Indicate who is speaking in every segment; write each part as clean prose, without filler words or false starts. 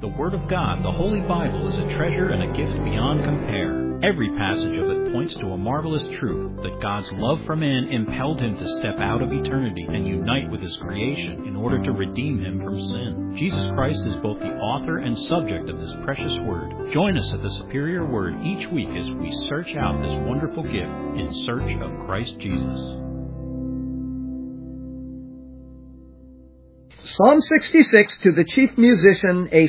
Speaker 1: The Word of God, the Holy Bible, is a treasure and a gift beyond compare. Every passage of it points to a marvelous truth that God's love for man impelled him to step out of eternity and unite with his creation in order to redeem him from sin. Jesus Christ is both the author and subject of this precious Word. Join us at the Superior Word each week as we search out this wonderful gift in search of Christ Jesus.
Speaker 2: Psalm 66, to the chief musician, a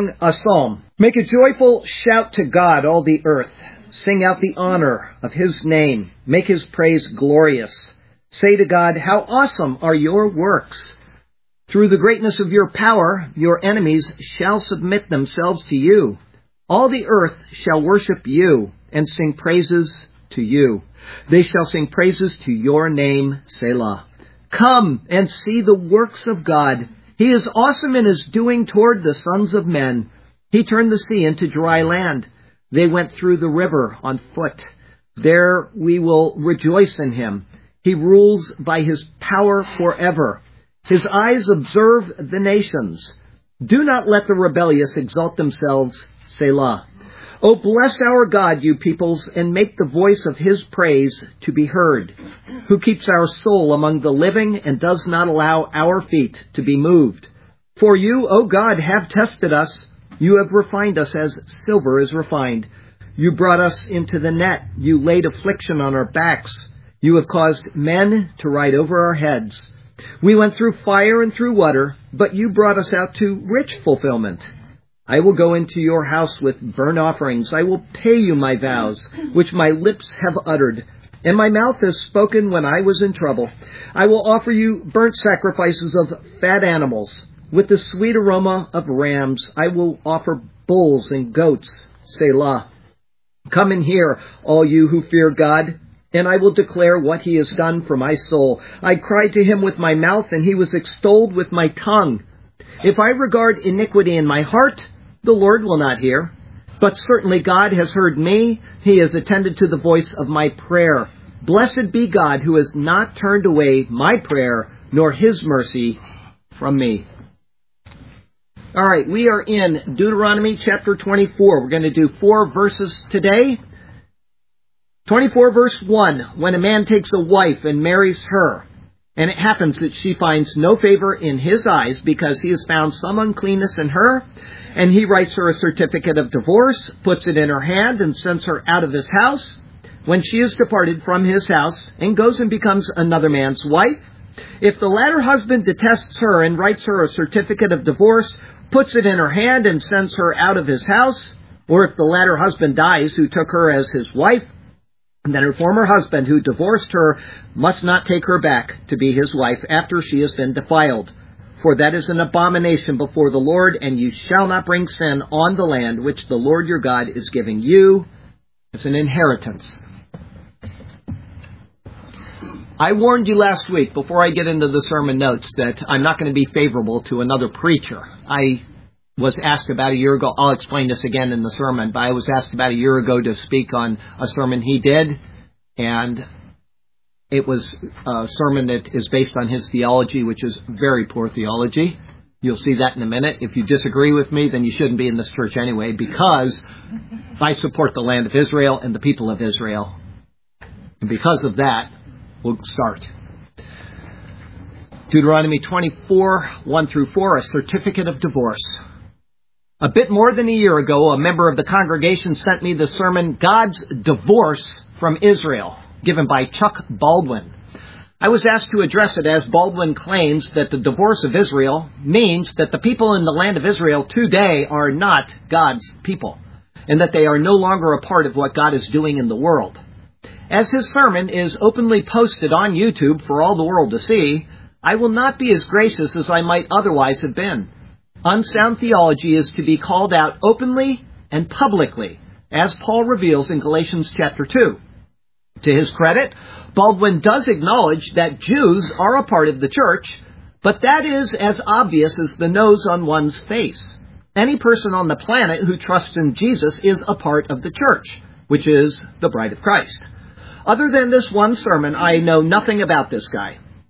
Speaker 2: psalm. Make a joyful shout to God, all the earth. Sing out the honor of his name. Make his praise glorious. Say to God, how awesome are your works. Through the greatness of your power, your enemies shall submit themselves to you. All the earth shall worship you and sing praises to you. They shall sing praises to your name, Selah. Come and see the works of God. He is awesome in his doing toward the sons of men. He turned the sea into dry land. They went through the river on foot. There we will rejoice in him. He rules by his power forever. His eyes observe the nations. Do not let the rebellious exalt themselves, Selah. Oh, bless our God, you peoples, and make the voice of his praise to be heard, who keeps our soul among the living and does not allow our feet to be moved. For you, O God, have tested us. You have refined us as silver is refined. You brought us into the net. You laid affliction on our backs. You have caused men to ride over our heads. We went through fire and through water, but you brought us out to rich fulfillment. I will go into your house with burnt offerings. I will pay you my vows, which my lips have uttered, and my mouth has spoken when I was in trouble. I will offer you burnt sacrifices of fat animals. With the sweet aroma of rams, I will offer bulls and goats, Selah. Come and hear, all you who fear God, and I will declare what he has done for my soul. I cried to him with my mouth, and he was extolled with my tongue. If I regard iniquity in my heart, the Lord will not hear. But certainly God has heard me. He has attended to the voice of my prayer. Blessed be God who has not turned away my prayer, nor his mercy from me. All right, we are in Deuteronomy chapter 24. We're going to do 4 verses today. 24 verse 1, when a man takes a wife and marries her, and it happens that she finds no favor in his eyes because he has found some uncleanness in her, and he writes her a certificate of divorce, puts it in her hand, and sends her out of his house. When she is departed from his house and goes and becomes another man's wife, if the latter husband detests her and writes her a certificate of divorce, puts it in her hand, and sends her out of his house, or if the latter husband dies who took her as his wife, then her former husband who divorced her must not take her back to be his wife after she has been defiled. For that is an abomination before the Lord, and you shall not bring sin on the land which the Lord your God is giving you as an inheritance. I warned you last week, before I get into the sermon notes, that I'm not going to be favorable to another preacher. I was asked about a year ago, I'll explain this again in the sermon, but I was asked about a year ago to speak on a sermon he did, and it was a sermon that is based on his theology, which is very poor theology. You'll see that in a minute. If you disagree with me, then you shouldn't be in this church anyway, because I support the land of Israel and the people of Israel. And because of that, we'll start. Deuteronomy 24, 1 through 4, a certificate of divorce. A bit more than a year ago, a member of the congregation sent me the sermon, God's Divorce from Israel, given by Chuck Baldwin. I was asked to address it as Baldwin claims that the divorce of Israel means that the people in the land of Israel today are not God's people, and that they are no longer a part of what God is doing in the world. As his sermon is openly posted on YouTube for all the world to see, I will not be as gracious as I might otherwise have been. Unsound theology is to be called out openly and publicly, as Paul reveals in Galatians chapter 2. To his credit, Baldwin does acknowledge that Jews are a part of the church, but that is as obvious as the nose on one's face. Any person on the planet who trusts in Jesus is a part of the church, which is the bride of Christ. Other than this one sermon, I know nothing about this guy.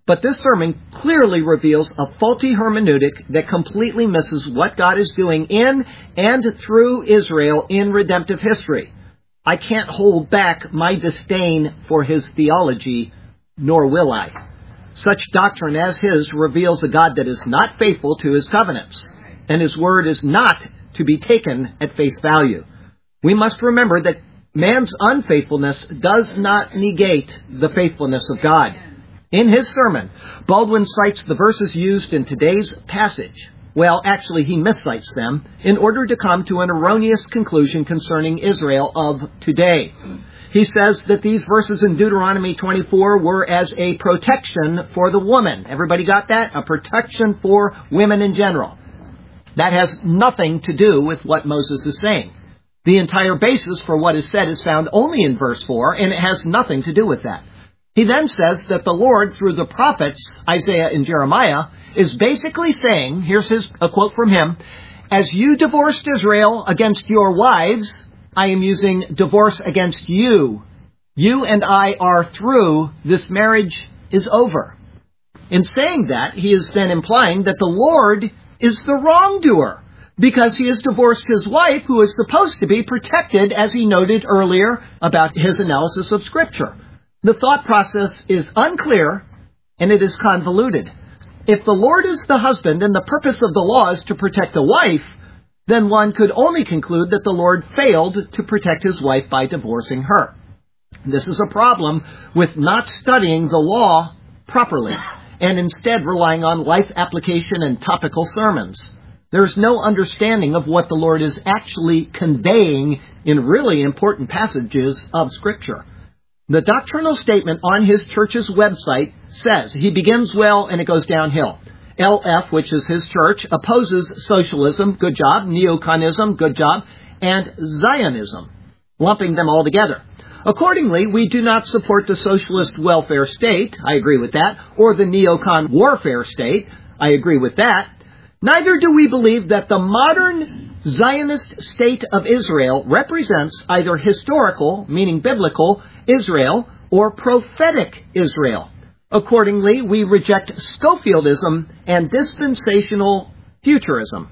Speaker 2: But this sermon clearly reveals a faulty hermeneutic that completely misses what God is doing in and through Israel in redemptive history. I can't hold back my disdain for his theology, nor will I. Such doctrine as his reveals a God that is not faithful to his covenants, and his word is not to be taken at face value. We must remember that man's unfaithfulness does not negate the faithfulness of God. In his sermon, Baldwin cites the verses used in today's passage. Well, actually, he miscites them in order to come to an erroneous conclusion concerning Israel of today. He says that these verses in Deuteronomy 24 were as a protection for the woman. Everybody got that? A protection for women in general. That has nothing to do with what Moses is saying. The entire basis for what is said is found only in verse 4, and it has nothing to do with that. He then says that the Lord, through the prophets, Isaiah and Jeremiah, is basically saying, here's a quote from him, as you divorced Israel against your wives, I am using divorce against you. You and I are through. This marriage is over. In saying that, he is then implying that the Lord is the wrongdoer because he has divorced his wife, who is supposed to be protected, as he noted earlier about his analysis of Scripture. The thought process is unclear, and it is convoluted. If the Lord is the husband and the purpose of the law is to protect the wife, then one could only conclude that the Lord failed to protect his wife by divorcing her. This is a problem with not studying the law properly, and instead relying on life application and topical sermons. There is no understanding of what the Lord is actually conveying in really important passages of Scripture. The doctrinal statement on his church's website says, he begins well and it goes downhill. LF, which is his church, opposes socialism, good job, neoconism, good job, and Zionism, lumping them all together. Accordingly, we do not support the socialist welfare state, I agree with that, or the neocon warfare state, I agree with that. Neither do we believe that the modern Zionist state of Israel represents either historical, meaning biblical, Israel, or prophetic Israel. Accordingly, we reject Scofieldism and dispensational futurism.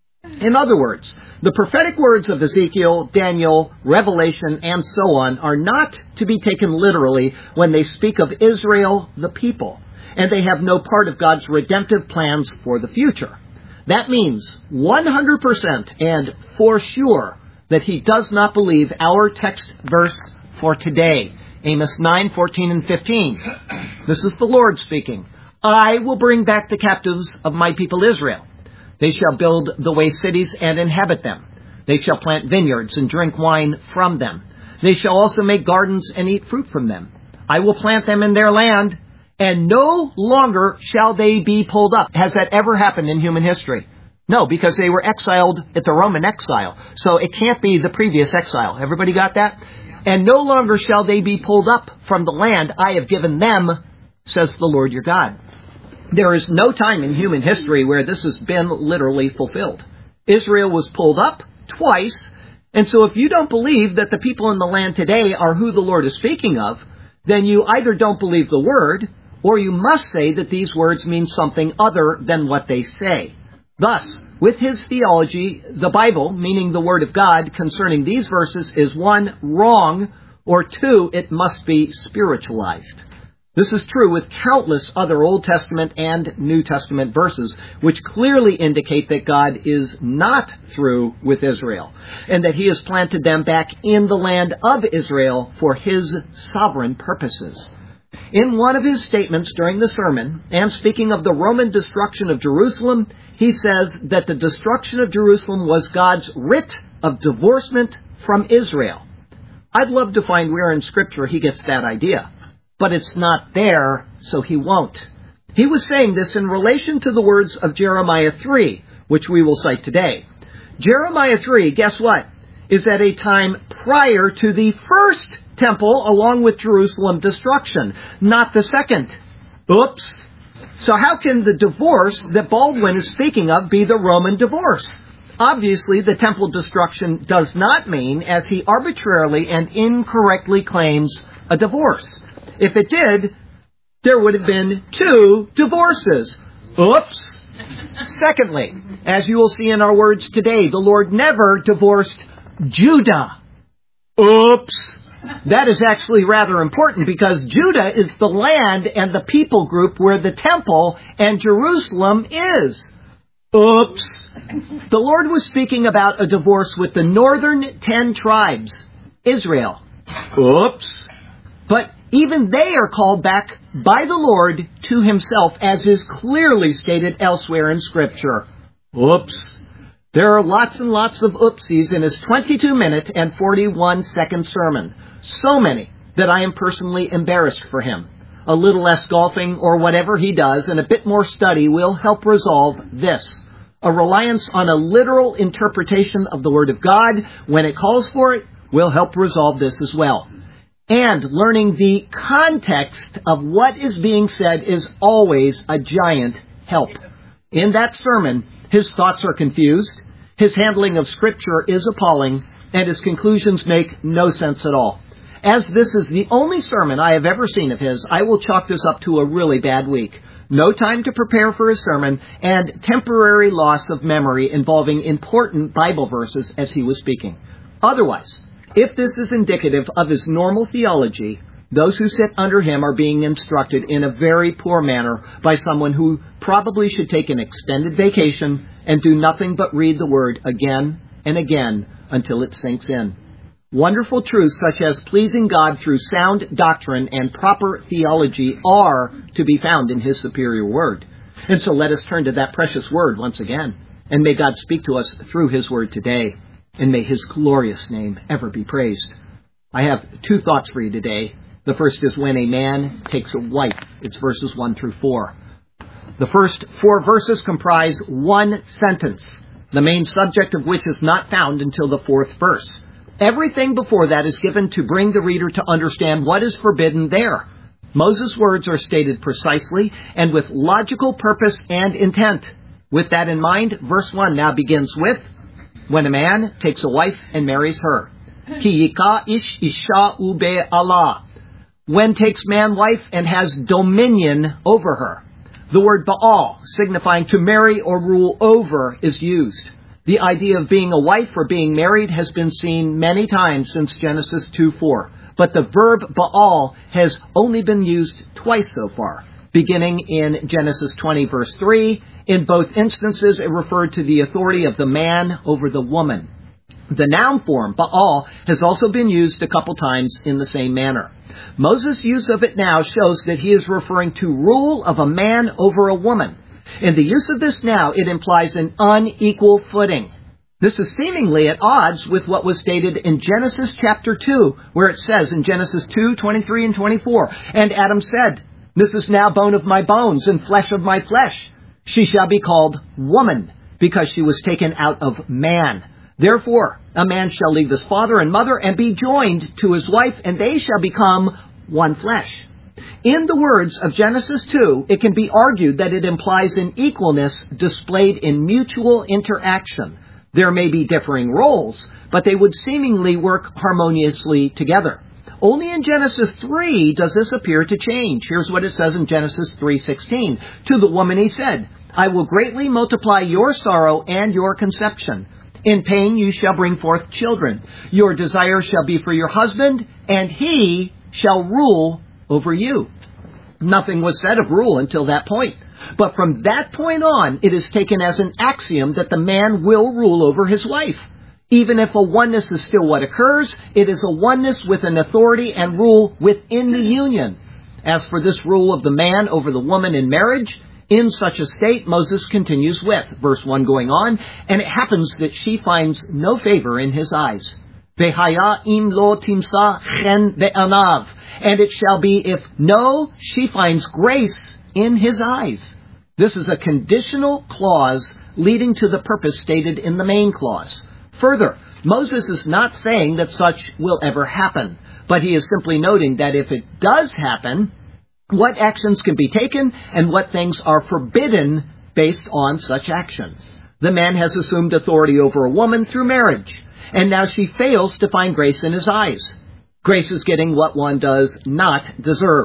Speaker 2: In other words, the prophetic words of Ezekiel, Daniel, Revelation, and so on are not to be taken literally when they speak of Israel, the people, and they have no part of God's redemptive plans for the future. That means 100% and for sure that he does not believe our text verse for today, Amos 9, 14, and 15. This is the Lord speaking. I will bring back the captives of my people Israel. They shall build the waste cities and inhabit them. They shall plant vineyards and drink wine from them. They shall also make gardens and eat fruit from them. I will plant them in their land, and no longer shall they be pulled up. Has that ever happened in human history? No, because they were exiled at the Roman exile. So it can't be the previous exile. Everybody got that? And no longer shall they be pulled up from the land I have given them, says the Lord your God. There is no time in human history where this has been literally fulfilled. Israel was pulled up twice, and so if you don't believe that the people in the land today are who the Lord is speaking of, then you either don't believe the word, or you must say that these words mean something other than what they say. Thus, with his theology, the Bible, meaning the Word of God, concerning these verses is 1, wrong, or 2, it must be spiritualized. This is true with countless other Old Testament and New Testament verses, which clearly indicate that God is not through with Israel, and that he has planted them back in the land of Israel for his sovereign purposes. In one of his statements during the sermon, and speaking of the Roman destruction of Jerusalem, he says that the destruction of Jerusalem was God's writ of divorcement from Israel. I'd love to find where in Scripture he gets that idea. But it's not there, so he won't. He was saying this in relation to the words of Jeremiah 3, which we will cite today. Jeremiah 3, guess what, is at a time prior to the first temple along with Jerusalem destruction, not the second. Oops. So how can the divorce that Baldwin is speaking of be the Roman divorce? Obviously, the temple destruction does not mean, as he arbitrarily and incorrectly claims, a divorce. If it did, there would have been 2 divorces. Oops. Secondly, as you will see in our words today, the Lord never divorced Judah. Oops. That is actually rather important because Judah is the land and the people group where the temple and Jerusalem is. Oops. The Lord was speaking about a divorce with the northern 10 tribes, Israel. Oops. But even they are called back by the Lord to himself, as is clearly stated elsewhere in Scripture. Oops. There are lots and lots of oopsies in his 22-minute and 41-second sermon. So many that I am personally embarrassed for him. A little less golfing or whatever he does and a bit more study will help resolve this. A reliance on a literal interpretation of the Word of God when it calls for it will help resolve this as well. And learning the context of what is being said is always a giant help. In that sermon, his thoughts are confused, his handling of Scripture is appalling, and his conclusions make no sense at all. As this is the only sermon I have ever seen of his, I will chalk this up to a really bad week. No time to prepare for his sermon, and temporary loss of memory involving important Bible verses as he was speaking. Otherwise, if this is indicative of his normal theology, those who sit under him are being instructed in a very poor manner by someone who probably should take an extended vacation and do nothing but read the Word again and again until it sinks in. Wonderful truths such as pleasing God through sound doctrine and proper theology are to be found in his superior Word. And so let us turn to that precious Word once again. And may God speak to us through his Word today. And may his glorious name ever be praised. I have 2 thoughts for you today. The first is when a man takes a wife. It's verses 1 through 4. The first 4 verses comprise one sentence, the main subject of which is not found until the 4th verse. Everything before that is given to bring the reader to understand what is forbidden there. Moses' words are stated precisely and with logical purpose and intent. With that in mind, verse 1 now begins with, when a man takes a wife and marries her. Ki yika ish isha ube Allah. When takes man wife and has dominion over her. The word Baal, signifying to marry or rule over, is used. The idea of being a wife or being married has been seen many times since Genesis 2:4. But the verb Baal has only been used twice so far, beginning in Genesis 20, verse 3. In both instances, it referred to the authority of the man over the woman. The noun form, Baal, has also been used a couple times in the same manner. Moses' use of it now shows that he is referring to rule of a man over a woman. In the use of this now, it implies an unequal footing. This is seemingly at odds with what was stated in Genesis chapter 2, where it says in Genesis 2:23 and 24, and Adam said, this is now bone of my bones and flesh of my flesh. She shall be called woman, because she was taken out of man. Therefore, a man shall leave his father and mother and be joined to his wife, and they shall become one flesh. In the words of Genesis 2, it can be argued that it implies an equalness displayed in mutual interaction. There may be differing roles, but they would seemingly work harmoniously together. Only in Genesis 3 does this appear to change. Here's what it says in Genesis 3:16. To the woman he said, I will greatly multiply your sorrow and your conception. In pain you shall bring forth children. Your desire shall be for your husband, and he shall rule over you. Nothing was said of rule until that point. But from that point on, it is taken as an axiom that the man will rule over his wife. Even if a oneness is still what occurs, it is a oneness with an authority and rule within the union. As for this rule of the man over the woman in marriage, in such a state, Moses continues with, verse 1 going on, and it happens that she finds no favor in his eyes. Vehaya im lo timsa chen ve'anav. And it shall be if no, she finds grace in his eyes. This is a conditional clause leading to the purpose stated in the main clause. Further, Moses is not saying that such will ever happen, but he is simply noting that if it does happen, what actions can be taken and what things are forbidden based on such action. The man has assumed authority over a woman through marriage, and now she fails to find grace in his eyes. Grace is getting what one does not deserve.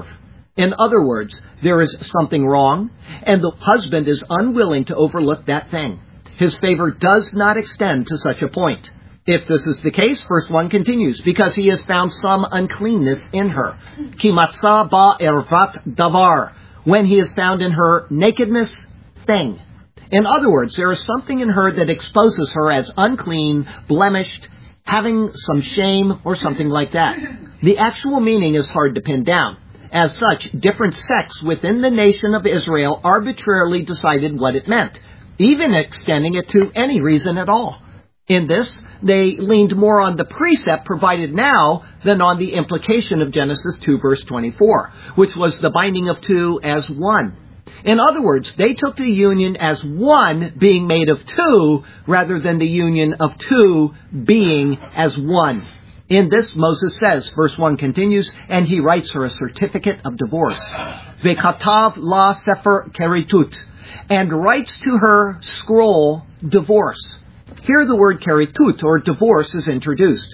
Speaker 2: In other words, there is something wrong, and the husband is unwilling to overlook that thing. His favor does not extend to such a point. If this is the case, verse 1 continues, because he has found some uncleanness in her. Ki matzah ba ervat davar, when he has found in her nakedness thing. In other words, there is something in her that exposes her as unclean, blemished, having some shame, or something like that. The actual meaning is hard to pin down. As such, different sects within the nation of Israel arbitrarily decided what it meant, even extending it to any reason at all. In this, they leaned more on the precept provided now than on the implication of Genesis 2 verse 24, which was the binding of two as one. In other words, they took the union as one being made of two rather than the union of two being as one. In this, Moses says, verse 1 continues, and he writes her a certificate of divorce. Vekatav la sefer keritut, and writes to her scroll divorce. Here the word keritut, or divorce, is introduced.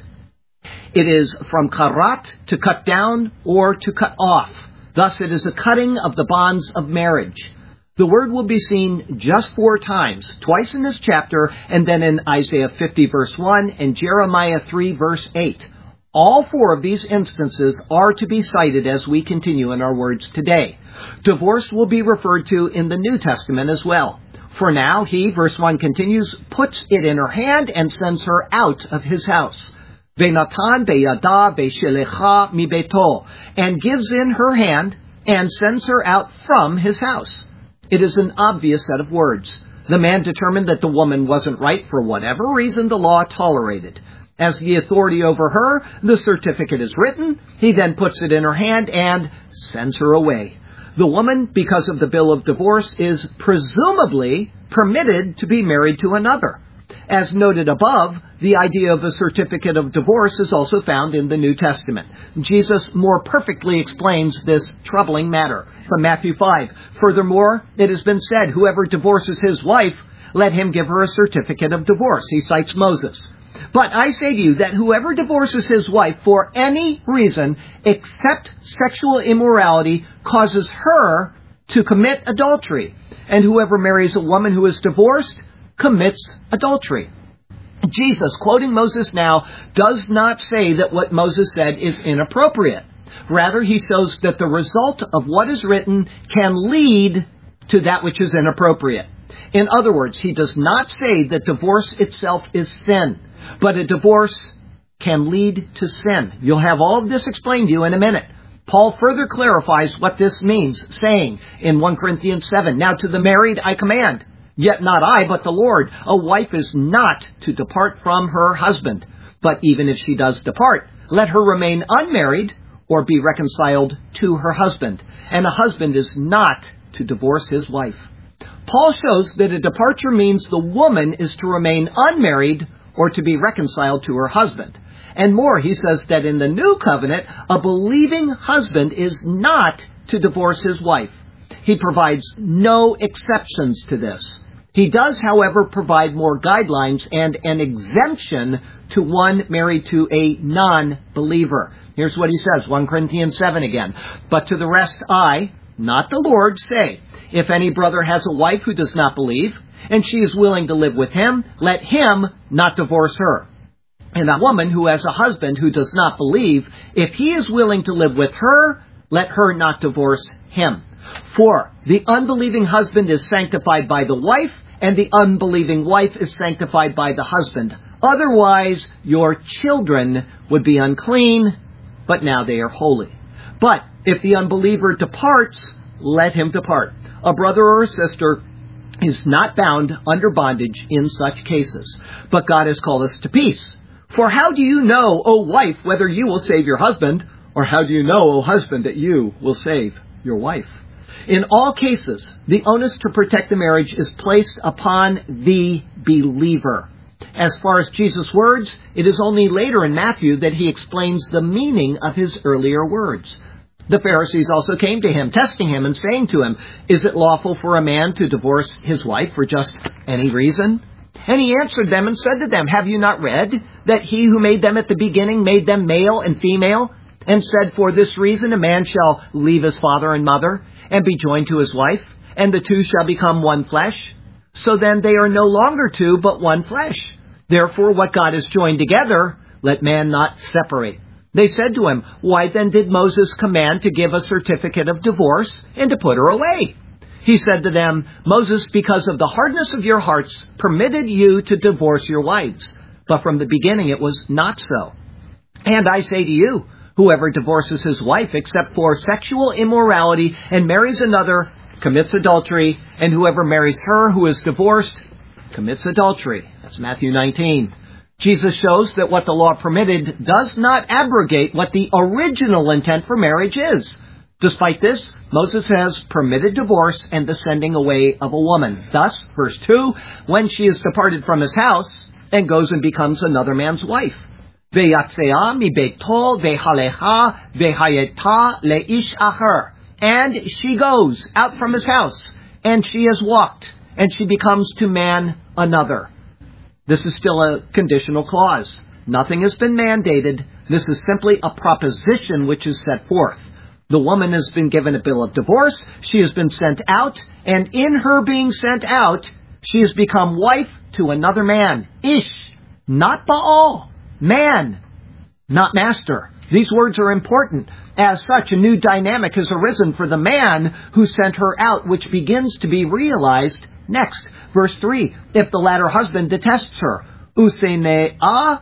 Speaker 2: It is from karat, to cut down, or to cut off. Thus it is a cutting of the bonds of marriage. The word will be seen just 4 times, twice in this chapter, and then in Isaiah 50 verse 1 and Jeremiah 3 verse 8. All 4 of these instances are to be cited as we continue in our words today. Divorce will be referred to in the New Testament as well. For now, he, verse 1 continues, puts it in her hand and sends her out of his house. Ve'natan be'yada ve'shelecha mi beto, and gives in her hand and sends her out from his house. It is an obvious set of words. The man determined that the woman wasn't right for whatever reason the law tolerated. As the authority over her, the certificate is written. He then puts it in her hand and sends her away. The woman, because of the bill of divorce, is presumably permitted to be married to another. As noted above, the idea of a certificate of divorce is also found in the New Testament. Jesus more perfectly explains this troubling matter from Matthew 5. Furthermore, it has been said, whoever divorces his wife, let him give her a certificate of divorce. He cites Moses. But I say to you that whoever divorces his wife for any reason except sexual immorality causes her to commit adultery. And whoever marries a woman who is divorced commits adultery. Jesus, quoting Moses now, does not say that what Moses said is inappropriate. Rather, he shows that the result of what is written can lead to that which is inappropriate. In other words, he does not say that divorce itself is sin, but a divorce can lead to sin. You'll have all of this explained to you in a minute. Paul further clarifies what this means, saying in 1 Corinthians 7, now to the married I command, yet not I, but the Lord, a wife is not to depart from her husband. But even if she does depart, let her remain unmarried or be reconciled to her husband. And a husband is not to divorce his wife. Paul shows that a departure means the woman is to remain unmarried or to be reconciled to her husband. And more, he says that in the new covenant, a believing husband is not to divorce his wife. He provides no exceptions to this. He does, however, provide more guidelines and an exemption to one married to a non-believer. Here's what he says, 1 Corinthians 7 again. But to the rest I, not the Lord, say, if any brother has a wife who does not believe, and she is willing to live with him, let him not divorce her. And a woman who has a husband who does not believe, if he is willing to live with her, let her not divorce him. For the unbelieving husband is sanctified by the wife, and the unbelieving wife is sanctified by the husband. Otherwise, your children would be unclean, but now they are holy. But if the unbeliever departs, let him depart. A brother or a sister is not bound under bondage in such cases. But God has called us to peace. For how do you know, O wife, whether you will save your husband? Or how do you know, O husband, that you will save your wife? In all cases, the onus to protect the marriage is placed upon the believer. As far as Jesus' words, it is only later in Matthew that he explains the meaning of his earlier words. The Pharisees also came to him, testing him and saying to him, is it lawful for a man to divorce his wife for just any reason? And he answered them and said to them, have you not read that he who made them at the beginning made them male and female? and said, "For this reason a man shall leave his father and mother, and be joined to his wife, and the two shall become one flesh. So then they are no longer two, but one flesh. Therefore what God has joined together, let man not separate." They said to him, "Why then did Moses command to give a certificate of divorce and to put her away?" He said to them, "Moses, because of the hardness of your hearts, permitted you to divorce your wives. But from the beginning it was not so. And I say to you, whoever divorces his wife except for sexual immorality and marries another commits adultery, and whoever marries her who is divorced commits adultery." That's Matthew 19. Jesus shows that what the law permitted does not abrogate what the original intent for marriage is. Despite this, Moses has permitted divorce and the sending away of a woman. Thus, verse 2, when she is departed from his house and goes and becomes another man's wife. Veyatzea mi beito vehalecha vehayeta leish acher. And she goes out from his house, and she has walked, and she becomes to man another. This is still a conditional clause. Nothing has been mandated. This is simply a proposition which is set forth. The woman has been given a bill of divorce. She has been sent out, and in her being sent out, she has become wife to another man. Ish, not Baal. Man, not master. These words are important. As such, a new dynamic has arisen for the man who sent her out, which begins to be realized next. Verse 3, if the latter husband detests her, usene'ah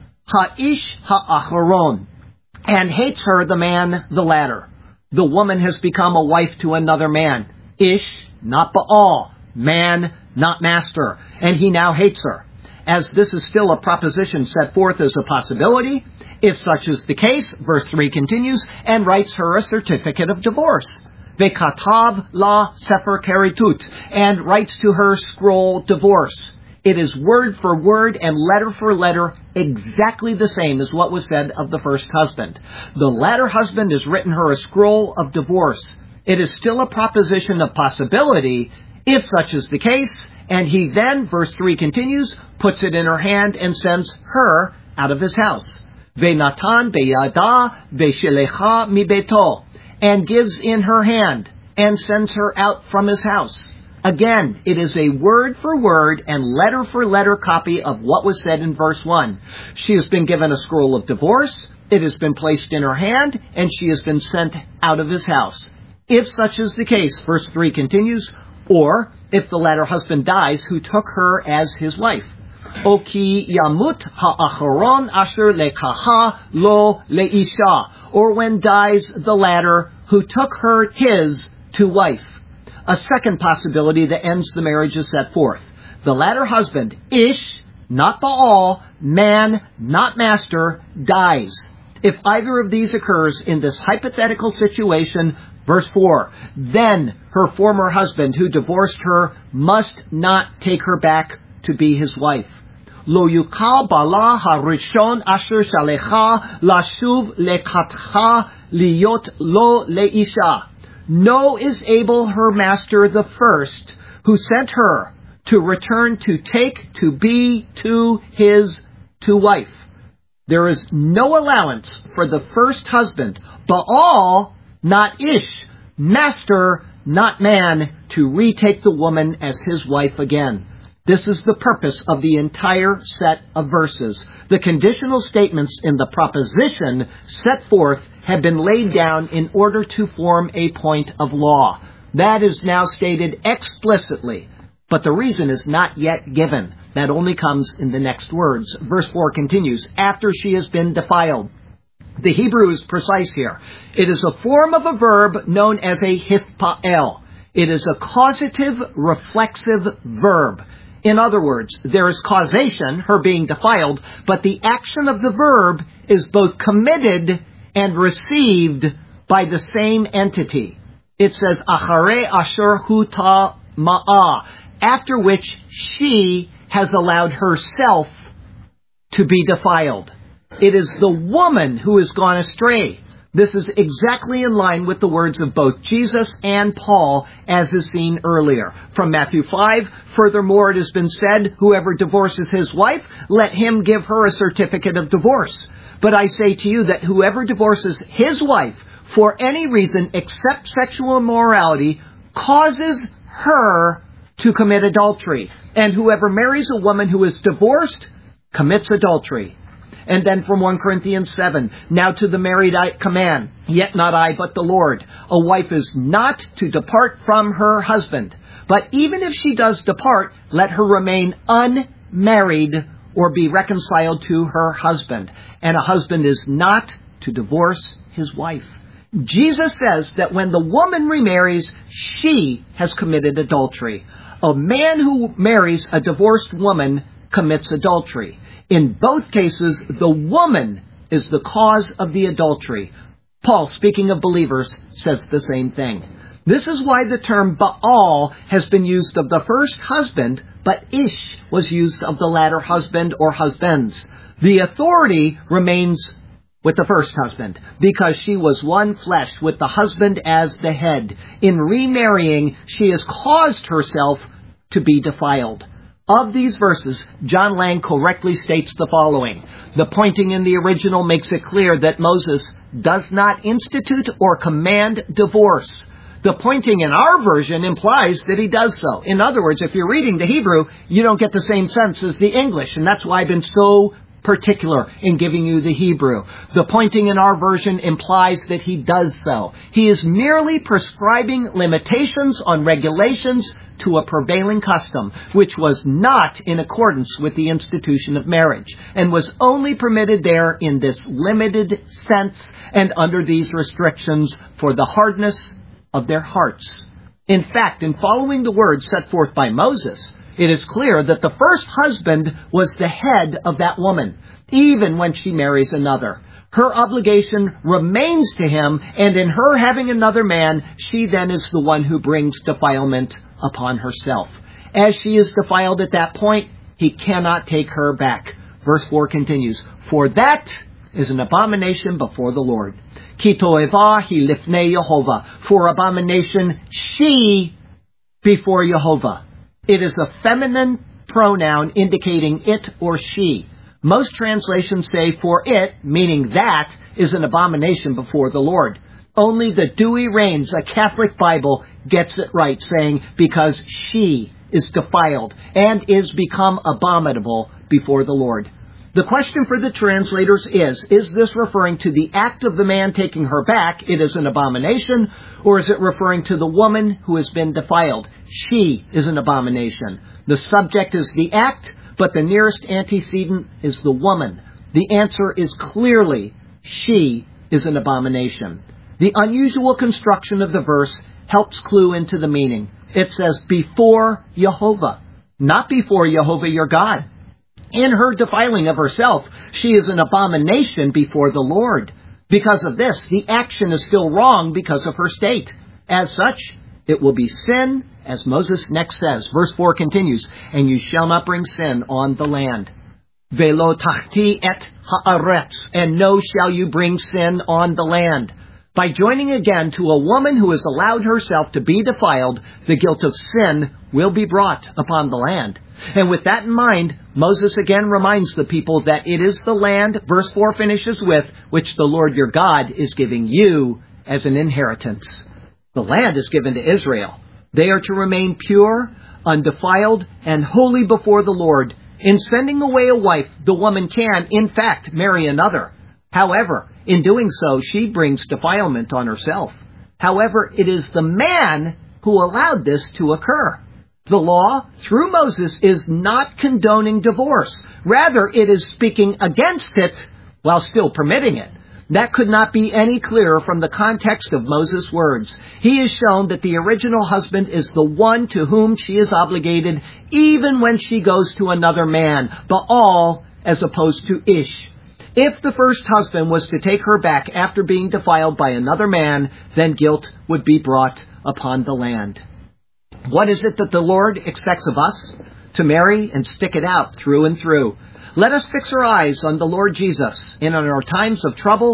Speaker 2: ha'ish ha'acharon, and hates her, the man, the latter. The woman has become a wife to another man. Ish, not Baal. Man, not master. And he now hates her. As this is still a proposition set forth as a possibility, if such is the case, verse 3 continues, and writes her a certificate of divorce. Vekatav la sefer keritut, and writes to her scroll divorce. It is word for word and letter for letter exactly the same as what was said of the first husband. The latter husband has written her a scroll of divorce. It is still a proposition of possibility, if such is the case, and he then, verse 3 continues, puts it in her hand and sends her out of his house. Ve'natan beyada ve'shelecha mi beito, and gives in her hand and sends her out from his house. Again, it is a word for word and letter for letter copy of what was said in verse 1. She has been given a scroll of divorce, it has been placed in her hand, and she has been sent out of his house. If such is the case, verse 3 continues, or if the latter husband dies who took her as his wife. O ki yamut ha'acharon asher lekaha lo leisha, or when dies the latter who took her his to wife. A second possibility that ends the marriage is set forth. The latter husband, Ish, not Baal, man, not master, dies. If either of these occurs in this hypothetical situation, verse 4, then her former husband who divorced her must not take her back to be his wife. Lo yukal bala harishon asher shalecha lashuv lekatcha liyot lo leisha. No is able her master the first who sent her to return to take to be to his to wife. There is no allowance for the first husband, Baal, not Ish, master, not man, to retake the woman as his wife again. This is the purpose of the entire set of verses. The conditional statements in the proposition set forth have been laid down in order to form a point of law. That is now stated explicitly, but the reason is not yet given. That only comes in the next words. Verse 4 continues, after she has been defiled. The Hebrew is precise here. It is a form of a verb known as a hithpael. It is a causative, reflexive verb. In other words, there is causation, her being defiled, but the action of the verb is both committed and received by the same entity. It says, Achare asher huta ma'ah, after which she has allowed herself to be defiled. It is the woman who has gone astray. This is exactly in line with the words of both Jesus and Paul, as is seen earlier. From Matthew 5, furthermore it has been said, whoever divorces his wife, let him give her a certificate of divorce. But I say to you that whoever divorces his wife for any reason except sexual immorality causes her to commit adultery. And whoever marries a woman who is divorced commits adultery. And then from 1 Corinthians 7, now to the married I command, yet not I, but the Lord. A wife is not to depart from her husband. But even if she does depart, let her remain unmarried or be reconciled to her husband. And a husband is not to divorce his wife. Jesus says that when the woman remarries, she has committed adultery. A man who marries a divorced woman commits adultery. In both cases, the woman is the cause of the adultery. Paul, speaking of believers, says the same thing. This is why the term Baal has been used of the first husband, but Ish was used of the latter husband or husbands. The authority remains with the first husband, because she was one flesh with the husband as the head. In remarrying, she has caused herself to be defiled. Of these verses, John Lang correctly states the following. The pointing in the original makes it clear that Moses does not institute or command divorce. The pointing in our version implies that he does so. In other words, if you're reading the Hebrew, you don't get the same sense as the English, and that's why I've been so particular in giving you the Hebrew. The pointing in our version implies that he does so. He is merely prescribing limitations on regulations to a prevailing custom, which was not in accordance with the institution of marriage, and was only permitted there in this limited sense and under these restrictions for the hardness of their hearts. In fact, in following the words set forth by Moses, it is clear that the first husband was the head of that woman, even when she marries another. Her obligation remains to him, and in her having another man, she then is the one who brings defilement upon herself. As she is defiled at that point, he cannot take her back. Verse 4 continues, for that is an abomination before the Lord. Ki to'eva hi lifnei Yehovah, for abomination she before Yehovah. It is a feminine pronoun indicating it or she. Most translations say for it, meaning that, is an abomination before the Lord. Only the Douay-Rheims, a Catholic Bible, gets it right, saying, because she is defiled and is become abominable before the Lord. The question for the translators is this referring to the act of the man taking her back, it is an abomination, or is it referring to the woman who has been defiled? She is an abomination. The subject is the act, but the nearest antecedent is the woman. The answer is clearly, she is an abomination. The unusual construction of the verse helps clue into the meaning. It says, before Yehovah, not before Yehovah your God. In her defiling of herself, she is an abomination before the Lord. Because of this, the action is still wrong because of her state. As such, it will be sin, as Moses next says. Verse 4 continues, and you shall not bring sin on the land. Velo tachti et haaretz, and no shall you bring sin on the land. By joining again to a woman who has allowed herself to be defiled, the guilt of sin will be brought upon the land. And with that in mind, Moses again reminds the people that it is the land, verse 4 finishes with, which the Lord your God is giving you as an inheritance. The land is given to Israel. They are to remain pure, undefiled, and holy before the Lord. In sending away a wife, the woman can, in fact, marry another. However, in doing so, she brings defilement on herself. However, it is the man who allowed this to occur. The law, through Moses, is not condoning divorce. Rather, it is speaking against it while still permitting it. That could not be any clearer from the context of Moses' words. He has shown that the original husband is the one to whom she is obligated, even when she goes to another man, Baal as opposed to Ish. If the first husband was to take her back after being defiled by another man, then guilt would be brought upon the land. What is it that the Lord expects of us? To marry and stick it out through and through. Let us fix our eyes on the Lord Jesus, and in our times of trouble,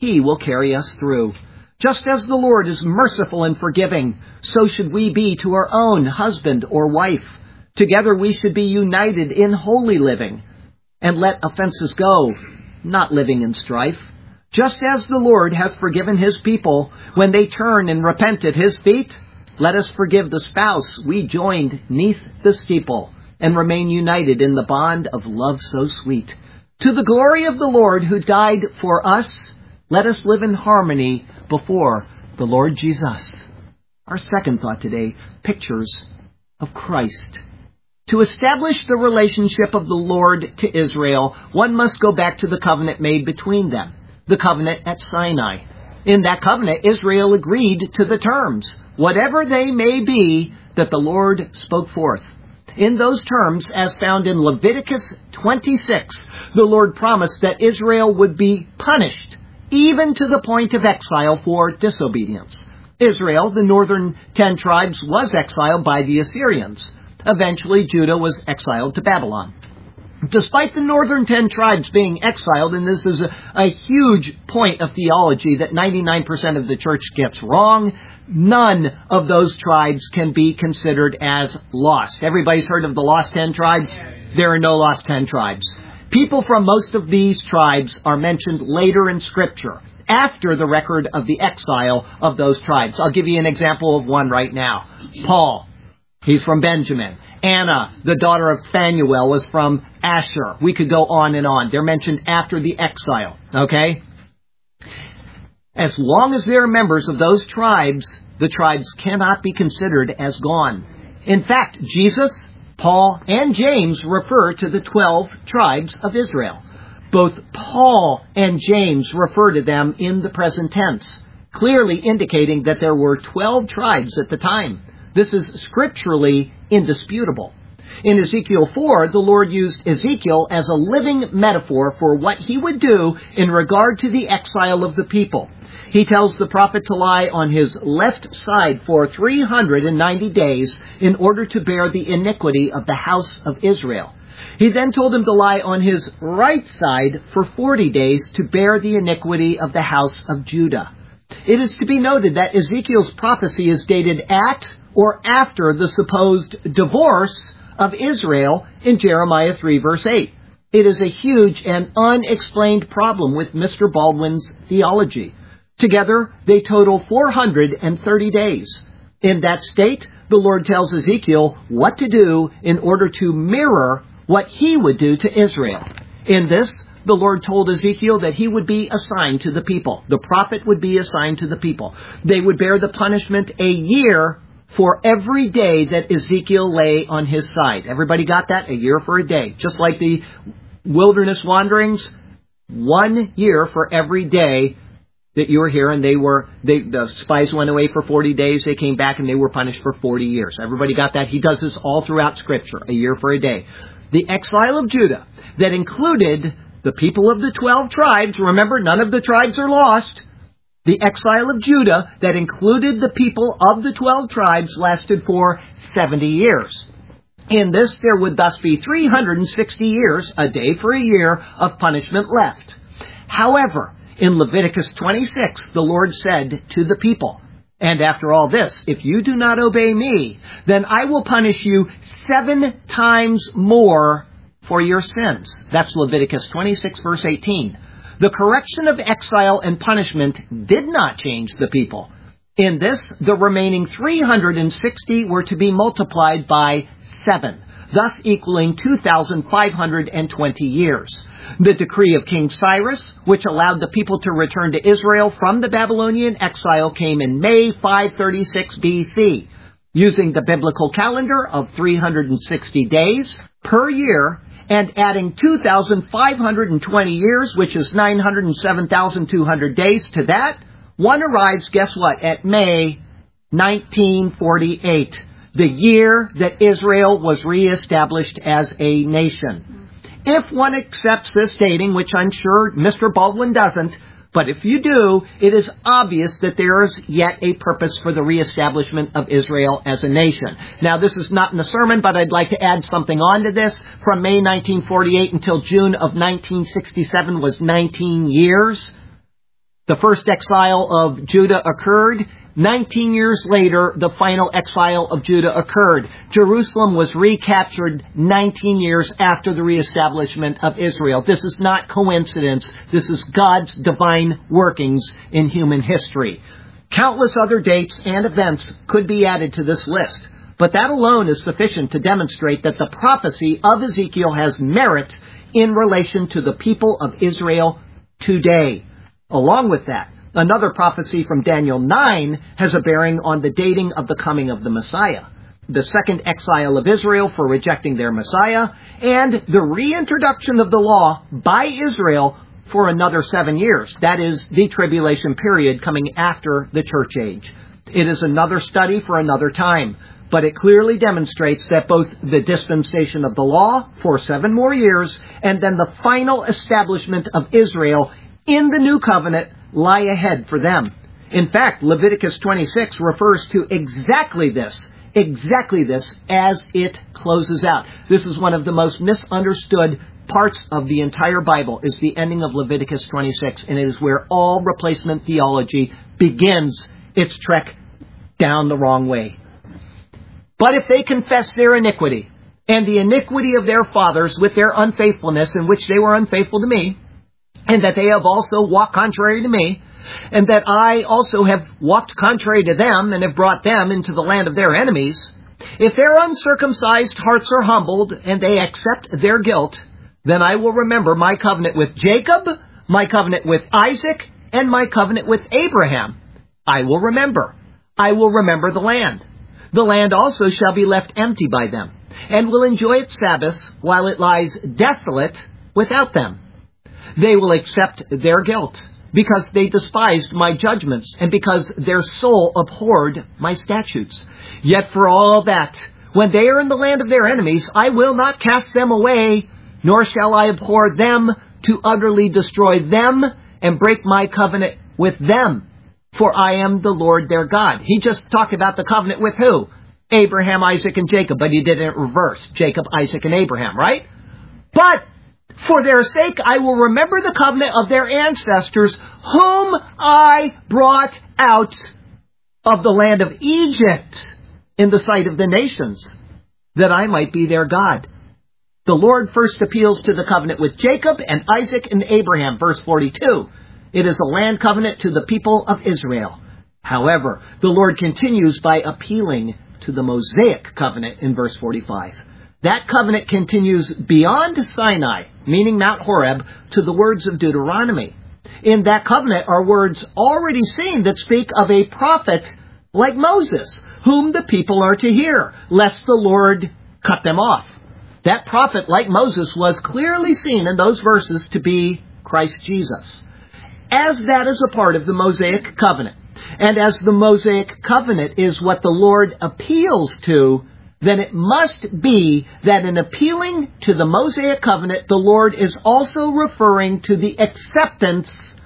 Speaker 2: He will carry us through. Just as the Lord is merciful and forgiving, so should we be to our own husband or wife. Together we should be united in holy living. And let offenses go, not living in strife. Just as the Lord hath forgiven His people when they turn and repent at His feet, let us forgive the spouse we joined neath the steeple, and remain united in the bond of love so sweet. To the glory of the Lord who died for us, let us live in harmony before the Lord Jesus. Our second thought today, pictures of Christ. To establish the relationship of the Lord to Israel, one must go back to the covenant made between them, the covenant at Sinai. In that covenant, Israel agreed to the terms, whatever they may be, that the Lord spoke forth. In those terms, as found in Leviticus 26, the Lord promised that Israel would be punished, even to the point of exile for disobedience. Israel, the northern 10 tribes, was exiled by the Assyrians. Eventually, Judah was exiled to Babylon. Despite the northern 10 tribes being exiled, and this is a huge point of theology that 99% of the church gets wrong, none of those tribes can be considered as lost. Everybody's heard of the lost 10 tribes? There are no lost 10 tribes. People from most of these tribes are mentioned later in Scripture, after the record of the exile of those tribes. I'll give you an example of one right now. Paul. He's from Benjamin. Anna, the daughter of Phanuel, was from Asher. We could go on and on. They're mentioned after the exile. Okay? As long as they're members of those tribes, the tribes cannot be considered as gone. In fact, Jesus, Paul, and James refer to the 12 tribes of Israel. Both Paul and James refer to them in the present tense, clearly indicating that there were 12 tribes at the time. This is scripturally indisputable. In Ezekiel 4, the Lord used Ezekiel as a living metaphor for what He would do in regard to the exile of the people. He tells the prophet to lie on his left side for 390 days in order to bear the iniquity of the house of Israel. He then told him to lie on his right side for 40 days to bear the iniquity of the house of Judah. It is to be noted that Ezekiel's prophecy is dated at or after the supposed divorce of Israel in Jeremiah 3 verse 8. It is a huge and unexplained problem with Mr. Baldwin's theology. Together, they total 430 days. In that state, the Lord tells Ezekiel what to do in order to mirror what He would do to Israel. In this, the Lord told Ezekiel that he would be assigned to the people. The prophet would be assigned to the people. They would bear the punishment a year for every day that Ezekiel lay on his side. Everybody got that? A year for a day. Just like the wilderness wanderings, 1 year for every day that you were here, and the spies went away for 40 days, they came back and they were punished for 40 years. Everybody got that? He does this all throughout Scripture, a year for a day. The exile of Judah, that included the people of the 12 tribes, remember, none of the tribes are lost. The exile of Judah, that included the people of the 12 tribes, lasted for 70 years. In this, there would thus be 360 years, a day for a year, of punishment left. However, in Leviticus 26, the Lord said to the people, "And after all this, if you do not obey me, then I will punish you 7 times more for your sins." That's Leviticus 26, verse 18. The correction of exile and punishment did not change the people. In this, the remaining 360 were to be multiplied by 7, thus equaling 2,520 years. The decree of King Cyrus, which allowed the people to return to Israel from the Babylonian exile, came in May 536 BC. Using the biblical calendar of 360 days per year, and adding 2,520 years, which is 907,200 days to that, one arrives, guess what, at May 1948, the year that Israel was reestablished as a nation. If one accepts this dating, which I'm sure Mr. Baldwin doesn't, but if you do, it is obvious that there is yet a purpose for the reestablishment of Israel as a nation. Now, this is not in the sermon, but I'd like to add something on to this. From May 1948 until June of 1967 was 19 years. The first exile of Judah occurred. 19 years later, the final exile of Judah occurred. Jerusalem was recaptured 19 years after the reestablishment of Israel. This is not coincidence. This is God's divine workings in human history. Countless other dates and events could be added to this list, but that alone is sufficient to demonstrate that the prophecy of Ezekiel has merit in relation to the people of Israel today. Along with that, another prophecy from Daniel 9 has a bearing on the dating of the coming of the Messiah, the second exile of Israel for rejecting their Messiah, and the reintroduction of the law by Israel for another 7 years. That is the tribulation period coming after the church age. It is another study for another time, but it clearly demonstrates that both the dispensation of the law for 7 more years and then the final establishment of Israel in the new covenant lie ahead for them. In fact, Leviticus 26 refers to exactly this as it closes out. This is one of the most misunderstood parts of the entire Bible, is the ending of Leviticus 26, and it is where all replacement theology begins its trek down the wrong way. But if they confess their iniquity, and the iniquity of their fathers with their unfaithfulness, in which they were unfaithful to me, and that they have also walked contrary to me, and that I also have walked contrary to them, and have brought them into the land of their enemies, if their uncircumcised hearts are humbled, and they accept their guilt, then I will remember my covenant with Jacob, my covenant with Isaac, and my covenant with Abraham. I will remember. I will remember the land. The land also shall be left empty by them, and will enjoy its Sabbaths while it lies desolate without them. They will accept their guilt, because they despised my judgments, and because their soul abhorred my statutes. Yet for all that, when they are in the land of their enemies, I will not cast them away, nor shall I abhor them to utterly destroy them and break my covenant with them. For I am the Lord their God. He just talked about the covenant with who? Abraham, Isaac, and Jacob, but he did it in reverse. Jacob, Isaac, and Abraham, right? But for their sake, I will remember the covenant of their ancestors, whom I brought out of the land of Egypt in the sight of the nations, that I might be their God. The Lord first appeals to the covenant with Jacob and Isaac and Abraham, verse 42. It is a land covenant to the people of Israel. However, the Lord continues by appealing to the Mosaic covenant in verse 45. That covenant continues beyond Sinai, meaning Mount Horeb, to the words of Deuteronomy. In that covenant are words already seen that speak of a prophet like Moses, whom the people are to hear, lest the Lord cut them off. That prophet like Moses was clearly seen in those verses to be Christ Jesus. As that is a part of the Mosaic covenant, and as the Mosaic covenant is what the Lord appeals to, then it must be that in appealing to the Mosaic covenant, the Lord is also referring to the acceptance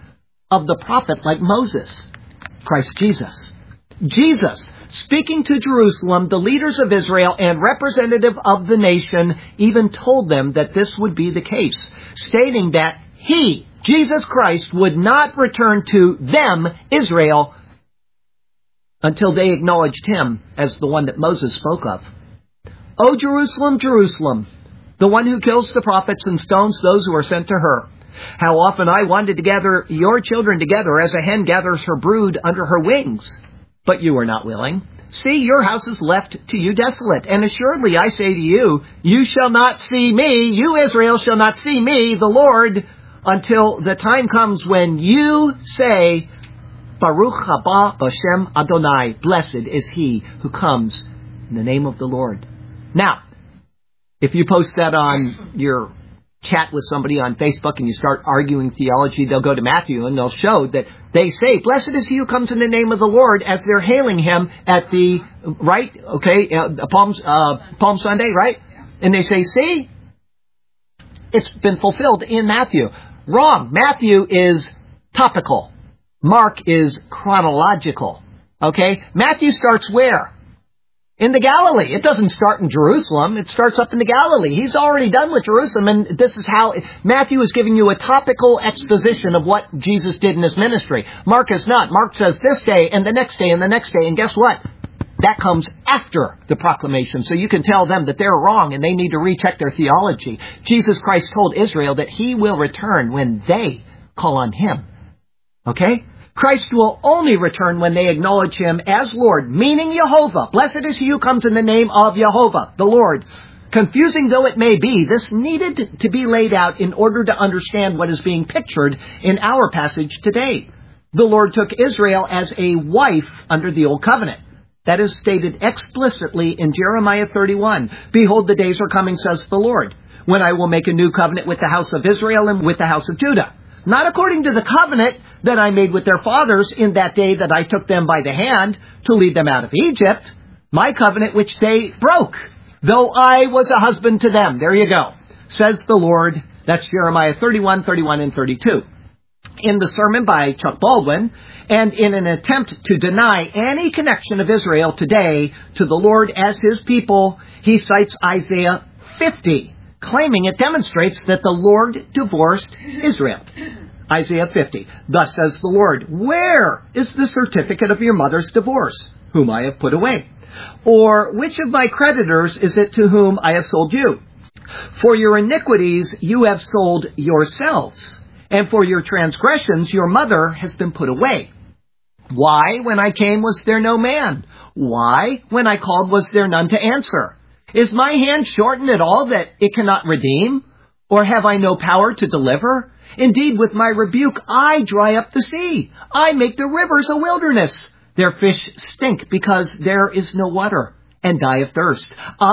Speaker 2: of the prophet like Moses, Christ Jesus. Jesus, speaking to Jerusalem, the leaders of Israel, and representative of the nation, even told them that this would be the case, stating that He, Jesus Christ, would not return to them, Israel, until they acknowledged Him as the one that Moses spoke of. O Jerusalem, Jerusalem, the one who kills the prophets and stones those who are sent to her. How often I wanted to gather your children together as a hen gathers her brood under her wings. But you are not willing. See, your house is left to you desolate. And assuredly I say to you, you shall not see me, you Israel shall not see me, the Lord, until the time comes when you say, Baruch haba b'Shem Adonai, blessed is he who comes in the name of the Lord. Now, if you post that on your chat with somebody on Facebook and you start arguing theology, they'll go to Matthew and they'll show that they say, blessed is he who comes in the name of the Lord, as they're hailing him at the, right, okay, Palm Sunday, right? And they say, see, it's been fulfilled in Matthew. Wrong. Matthew is topical. Mark is chronological. Okay? Matthew starts where? in the Galilee. It doesn't start in Jerusalem. It starts up in the Galilee. He's already done with Jerusalem, and this is how Matthew is giving you a topical exposition of what Jesus did in his ministry. Mark is not. Mark says this day and the next day and the next day, and guess what? That comes after the proclamation. So you can tell them that they're wrong and they need to recheck their theology. Jesus Christ told Israel that he will return when they call on him. Okay? Christ will only return when they acknowledge him as Lord, meaning Jehovah. Blessed is he who comes in the name of Jehovah, the Lord. Confusing though it may be, this needed to be laid out in order to understand what is being pictured in our passage today. The Lord took Israel as a wife under the Old Covenant. That is stated explicitly in Jeremiah 31. Behold, the days are coming, says the Lord, when I will make a new covenant with the house of Israel and with the house of Judah. Not according to the covenant that I made with their fathers in that day that I took them by the hand to lead them out of Egypt, my covenant which they broke, though I was a husband to them. There you go, says the Lord. That's Jeremiah 31, 31, and 32. In the sermon by Chuck Baldwin, and in an attempt to deny any connection of Israel today to the Lord as his people, he cites Isaiah 50, claiming it demonstrates that the Lord divorced Israel. Isaiah 50, thus says the Lord, where is the certificate of your mother's divorce, whom I have put away? Or which of my creditors is it to whom I have sold you? For your iniquities you have sold yourselves, and for your transgressions your mother has been put away. Why, when I came, was there no man? Why, when I called, was there none to answer? Is my hand shortened at all that it cannot redeem? Or have I no power to deliver? Indeed, with my rebuke I dry up the sea. I make the rivers a wilderness. Their fish stink because there is no water, and die of thirst.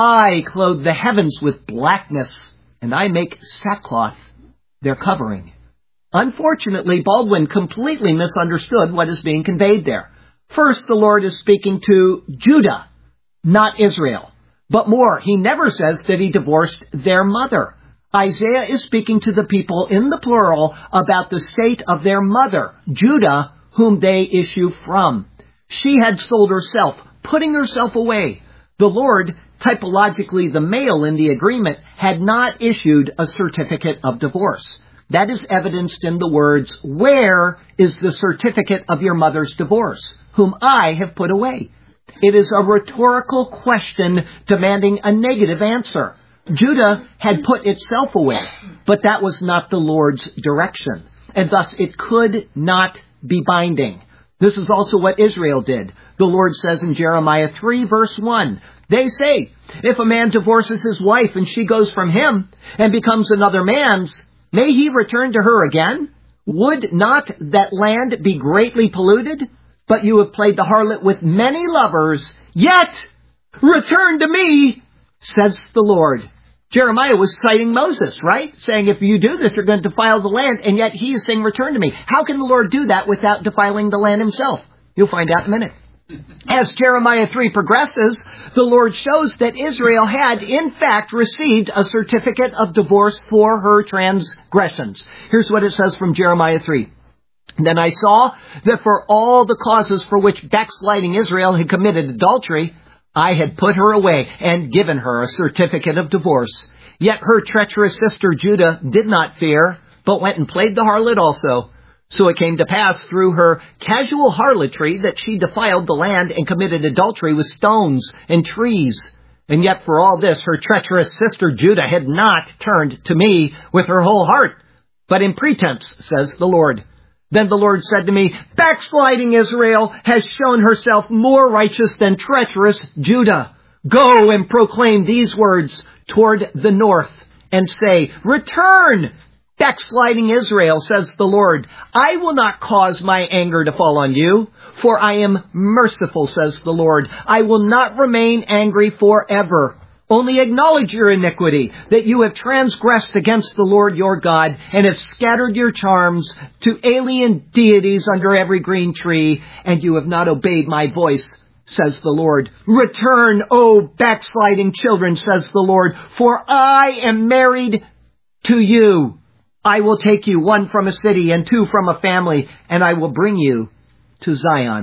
Speaker 2: I clothe the heavens with blackness, and I make sackcloth their covering. Unfortunately, Baldwin completely misunderstood what is being conveyed there. First, the Lord is speaking to Judah, not Israel. But more, he never says that he divorced their mother. Isaiah is speaking to the people in the plural about the state of their mother, Judah, whom they issue from. She had sold herself, putting herself away. The Lord, typologically the male in the agreement, had not issued a certificate of divorce. That is evidenced in the words, where is the certificate of your mother's divorce, whom I have put away? It is a rhetorical question demanding a negative answer. Judah had put itself away, but that was not the Lord's direction, and thus it could not be binding. This is also what Israel did. The Lord says in Jeremiah 3, verse 1, they say, if a man divorces his wife and she goes from him and becomes another man's, may he return to her again? Would not that land be greatly polluted? But you have played the harlot with many lovers, yet return to me, says the Lord. Jeremiah was citing Moses, right? Saying, if you do this, you're going to defile the land, and yet he is saying, return to me. How can the Lord do that without defiling the land himself? You'll find out in a minute. As Jeremiah 3 progresses, the Lord shows that Israel had, in fact, received a certificate of divorce for her transgressions. Here's what it says from Jeremiah 3. Then I saw that for all the causes for which backsliding Israel had committed adultery, I had put her away and given her a certificate of divorce. Yet her treacherous sister Judah did not fear, but went and played the harlot also. So it came to pass through her casual harlotry that she defiled the land and committed adultery with stones and trees. And yet for all this, her treacherous sister Judah had not turned to me with her whole heart, but in pretense, says the Lord. Then the Lord said to me, backsliding Israel has shown herself more righteous than treacherous Judah. Go and proclaim these words toward the north and say, return, backsliding Israel, says the Lord. I will not cause my anger to fall on you, for I am merciful, says the Lord. I will not remain angry forever. Only acknowledge your iniquity, that you have transgressed against the Lord your God, and have scattered your charms to alien deities under every green tree, and you have not obeyed my voice, says the Lord. Return, O backsliding children, says the Lord, for I am married to you. I will take you, one from a city and two from a family, and I will bring you to Zion.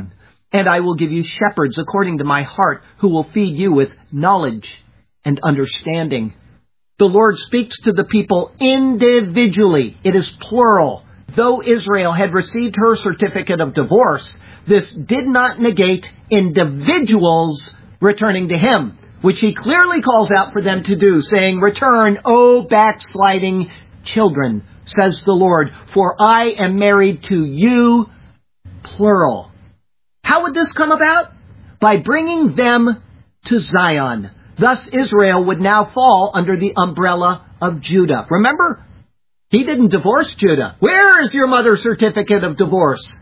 Speaker 2: And I will give you shepherds according to my heart, who will feed you with knowledge and understanding. The Lord speaks to the people individually. It is plural. Though Israel had received her certificate of divorce, this did not negate individuals returning to him, which he clearly calls out for them to do, saying, "Return, O backsliding children, says the Lord, for I am married to you," plural. How would this come about? By bringing them to Zion. Thus Israel would now fall under the umbrella of Judah. Remember, he didn't divorce Judah. Where is your mother's certificate of divorce?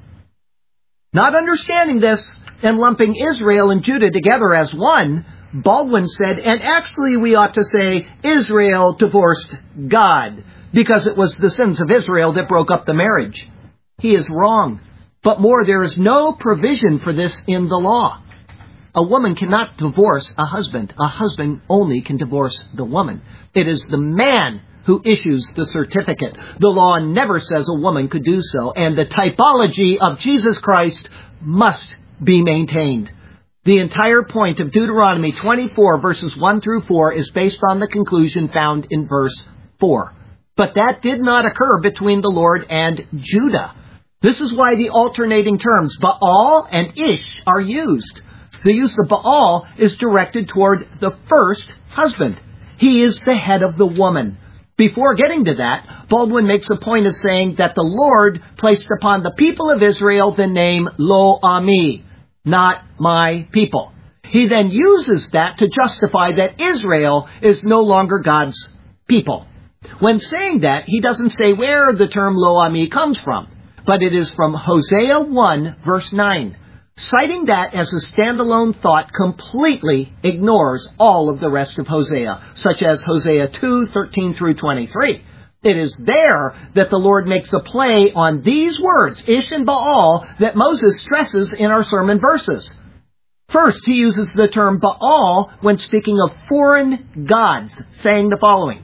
Speaker 2: Not understanding this and lumping Israel and Judah together as one, Baldwin said, and actually we ought to say Israel divorced God, because it was the sins of Israel that broke up the marriage. He is wrong. But more, there is no provision for this in the law. A woman cannot divorce a husband. A husband only can divorce the woman. It is the man who issues the certificate. The law never says a woman could do so, and the typology of Jesus Christ must be maintained. The entire point of Deuteronomy 24, verses 1 through 4, is based on the conclusion found in verse 4. But that did not occur between the Lord and Judah. This is why the alternating terms Baal and Ish are used. The use of Baal is directed toward the first husband. He is the head of the woman. Before getting to that, Baldwin makes a point of saying that the Lord placed upon the people of Israel the name Lo Ami, not my people. He then uses that to justify that Israel is no longer God's people. When saying that, he doesn't say where the term Lo Ami comes from, but it is from Hosea 1, verse 9. Citing that as a standalone thought completely ignores all of the rest of Hosea, such as Hosea 2, 13 through 23. It is there that the Lord makes a play on these words, Ish and Baal, that Moses stresses in our sermon verses. First, he uses the term Baal when speaking of foreign gods, saying the following: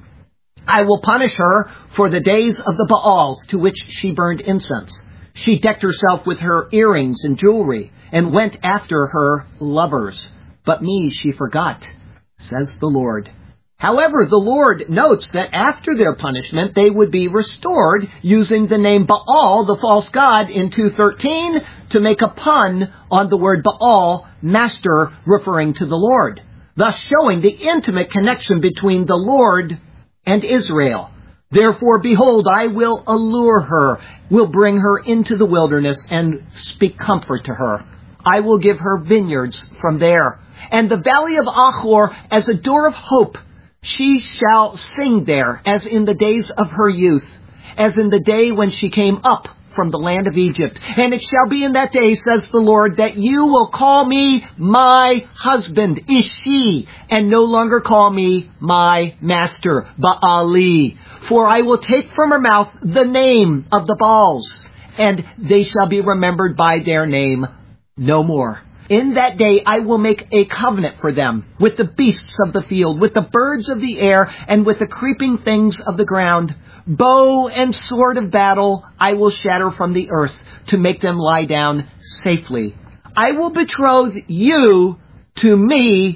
Speaker 2: I will punish her for the days of the Baals to which she burned incense. She decked herself with her earrings and jewelry and went after her lovers. But me she forgot, says the Lord. However, the Lord notes that after their punishment, they would be restored using the name Baal, the false god, in 2:13 to make a pun on the word Baal, master, referring to the Lord, thus showing the intimate connection between the Lord and Israel. Therefore, behold, I will allure her, will bring her into the wilderness and speak comfort to her. I will give her vineyards from there, and the valley of Achor as a door of hope. She shall sing there as in the days of her youth, as in the day when she came up from the land of Egypt. And it shall be in that day, says the Lord, that you will call me my husband, Ishi, and no longer call me my master, Baali. For I will take from her mouth the name of the Baals, and they shall be remembered by their name no more. In that day I will make a covenant for them with the beasts of the field, with the birds of the air, and with the creeping things of the ground. Bow and sword of battle I will shatter from the earth to make them lie down safely. I will betroth you to me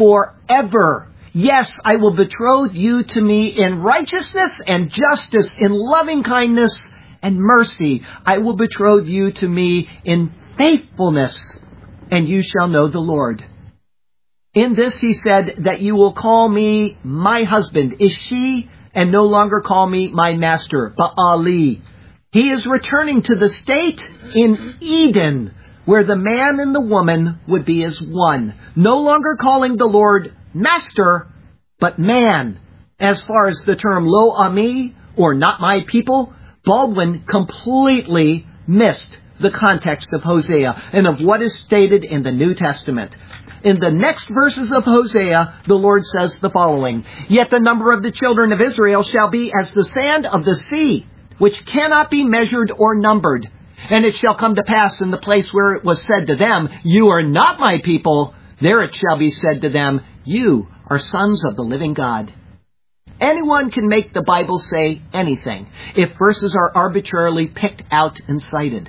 Speaker 2: forever. Yes, I will betroth you to me in righteousness and justice, in loving kindness and mercy. I will betroth you to me in faithfulness, and you shall know the Lord. In this he said that you will call me my husband, Ishi, and no longer call me my master, Baali. He is returning to the state in Eden, where the man and the woman would be as one, no longer calling the Lord master, but man. As far as the term Lo Ami, or not my people, Baldwin completely missed the context of Hosea and of what is stated in the New Testament. In the next verses of Hosea, the Lord says the following: Yet the number of the children of Israel shall be as the sand of the sea, which cannot be measured or numbered. And it shall come to pass in the place where it was said to them, You are not my people, there it shall be said to them, You are sons of the living God. Anyone can make the Bible say anything if verses are arbitrarily picked out and cited.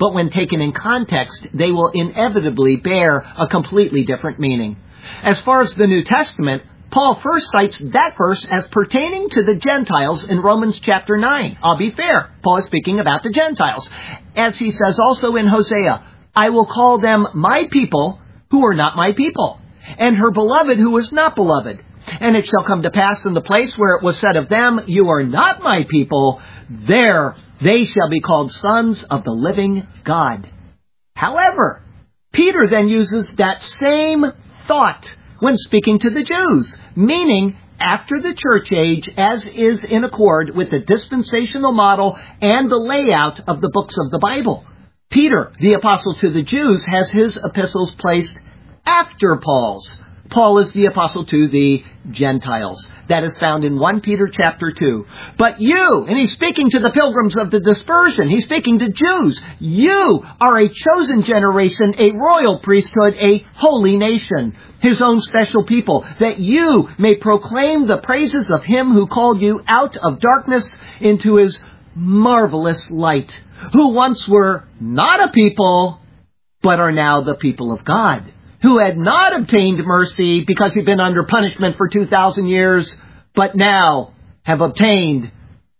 Speaker 2: but when taken in context, they will inevitably bear a completely different meaning. As far as the New Testament, Paul first cites that verse as pertaining to the Gentiles in Romans chapter 9. I'll be fair, Paul is speaking about the Gentiles. As he says also in Hosea, I will call them my people who are not my people, and her beloved who is not beloved. And it shall come to pass in the place where it was said of them, you are not my people, there they shall be called sons of the living God. However, Peter then uses that same thought when speaking to the Jews, meaning after the church age, as is in accord with the dispensational model and the layout of the books of the Bible. Peter, the apostle to the Jews, has his epistles placed after Paul's. Paul is the apostle to the Gentiles. That is found in 1 Peter chapter 2. But you, and he's speaking to the pilgrims of the dispersion, he's speaking to Jews, you are a chosen generation, a royal priesthood, a holy nation, his own special people, that you may proclaim the praises of him who called you out of darkness into his marvelous light, who once were not a people, but are now the people of God, who had not obtained mercy because he'd been under punishment for 2,000 years, but now have obtained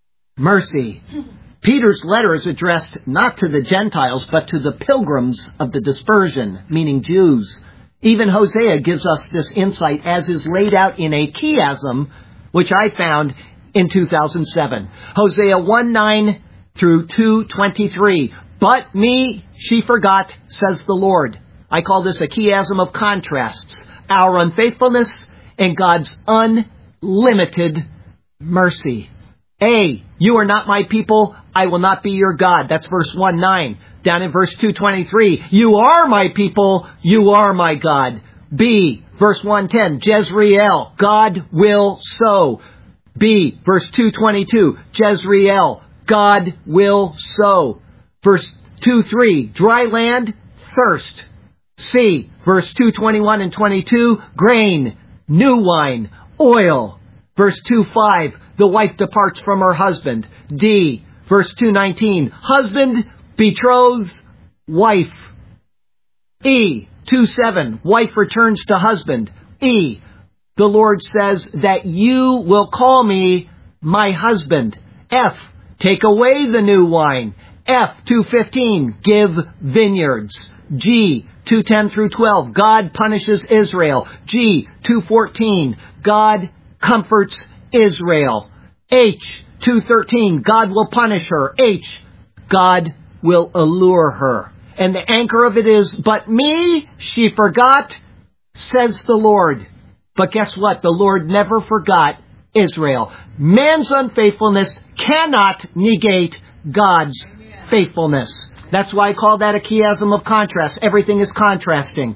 Speaker 2: mercy. Peter's letter is addressed not to the Gentiles, but to the pilgrims of the dispersion, meaning Jews. Even Hosea gives us this insight as is laid out in a chiasm, which I found in 2007. Hosea 1:9 through 2:23. But me she forgot, says the Lord. I call this a chiasm of contrasts. Our unfaithfulness and God's unlimited mercy. A, you are not my people, I will not be your God. That's verse 1:9. Down in verse 2:23, you are my people, you are my God. B, verse 1:10, Jezreel, God will sow. B, verse 2:22, Jezreel, God will sow. Verse 2:3, dry land, thirst. C, verse 2:21 and 22, grain, new wine, oil. Verse 2:5, the wife departs from her husband. D, verse 2:19, husband, betrothed, wife. E, 2:7, wife returns to husband. E, the Lord says that you will call me my husband. F, take away the new wine. F, 2:15, give vineyards. G, 2:10 through 12, God punishes Israel. G, 2:14, God comforts Israel. H, 2:13, God will punish her. H, God will allure her. And the anchor of it is, but me she forgot, says the Lord. But guess what? The Lord never forgot Israel. Man's unfaithfulness cannot negate God's faithfulness. That's why I call that a chiasm of contrast. Everything is contrasting.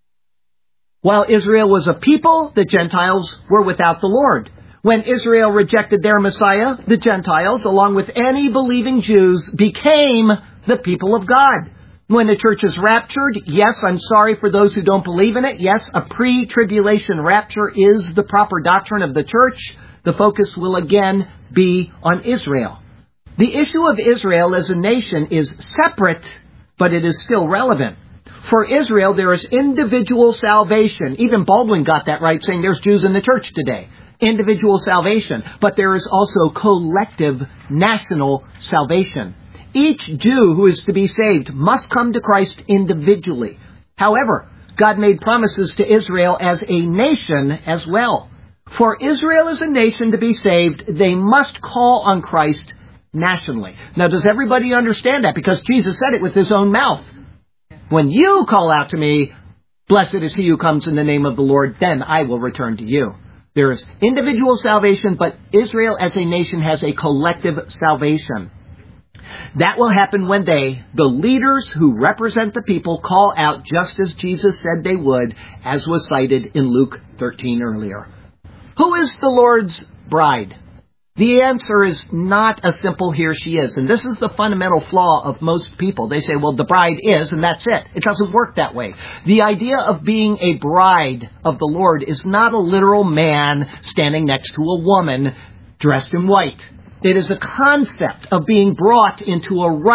Speaker 2: While Israel was a people, the Gentiles were without the Lord. When Israel rejected their Messiah, the Gentiles, along with any believing Jews, became the people of God. When the church is raptured, yes, I'm sorry for those who don't believe in it. Yes, a pre-tribulation rapture is the proper doctrine of the church. The focus will again be on Israel. The issue of Israel as a nation is separate, but it is still relevant. For Israel, there is individual salvation. Even Baldwin got that right, saying there's Jews in the church today. Individual salvation. But there is also collective national salvation. Each Jew who is to be saved must come to Christ individually. However, God made promises to Israel as a nation as well. For Israel as a nation to be saved, they must call on Christ nationally. Now, does everybody understand that? Because Jesus said it with his own mouth. When you call out to me, blessed is he who comes in the name of the Lord, then I will return to you. There is individual salvation, but Israel as a nation has a collective salvation. That will happen when they, the leaders who represent the people, call out just as Jesus said they would, as was cited in Luke 13 earlier. Who is the Lord's bride? The answer is not a simple here she is. And this is the fundamental flaw of most people. They say, well, the bride is, and that's it. It doesn't work that way. The idea of being a bride of the Lord is not a literal man standing next to a woman dressed in white. It is a concept of being brought into a right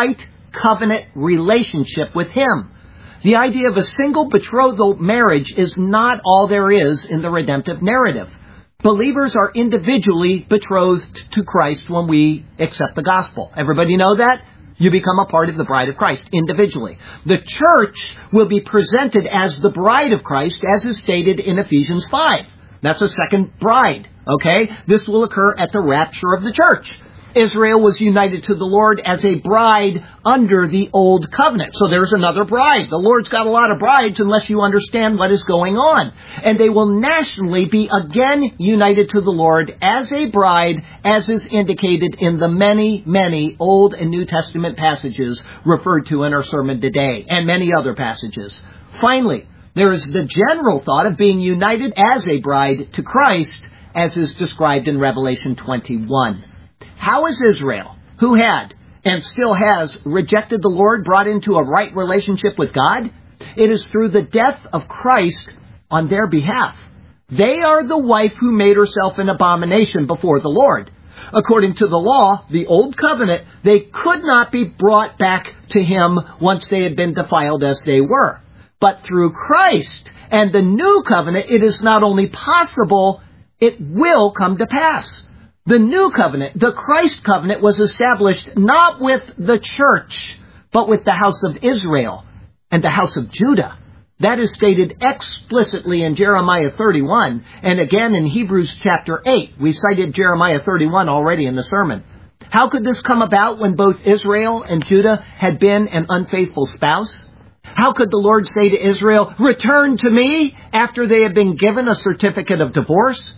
Speaker 2: covenant relationship with Him. The idea of a single betrothal marriage is not all there is in the redemptive narrative. Believers are individually betrothed to Christ when we accept the gospel. Everybody know that? You become a part of the bride of Christ individually. The church will be presented as the bride of Christ, as is stated in Ephesians 5. That's a second bride, okay? This will occur at the rapture of the church. Israel was united to the Lord as a bride under the old covenant. So there's another bride. The Lord's got a lot of brides unless you understand what is going on. And they will nationally be again united to the Lord as a bride, as is indicated in the many, many Old and New Testament passages referred to in our sermon today, and many other passages. Finally, there is the general thought of being united as a bride to Christ, as is described in Revelation 21. How is Israel, who had and still has rejected the Lord, brought into a right relationship with God? It is through the death of Christ on their behalf. They are the wife who made herself an abomination before the Lord. According to the law, the old covenant, they could not be brought back to Him once they had been defiled as they were. But through Christ and the new covenant, it is not only possible, it will come to pass. The new covenant, the Christ covenant, was established not with the church, but with the house of Israel and the house of Judah. That is stated explicitly in Jeremiah 31 and again in Hebrews chapter 8. We cited Jeremiah 31 already in the sermon. How could this come about when both Israel and Judah had been an unfaithful spouse? How could the Lord say to Israel, "Return to me," after they had been given a certificate of divorce?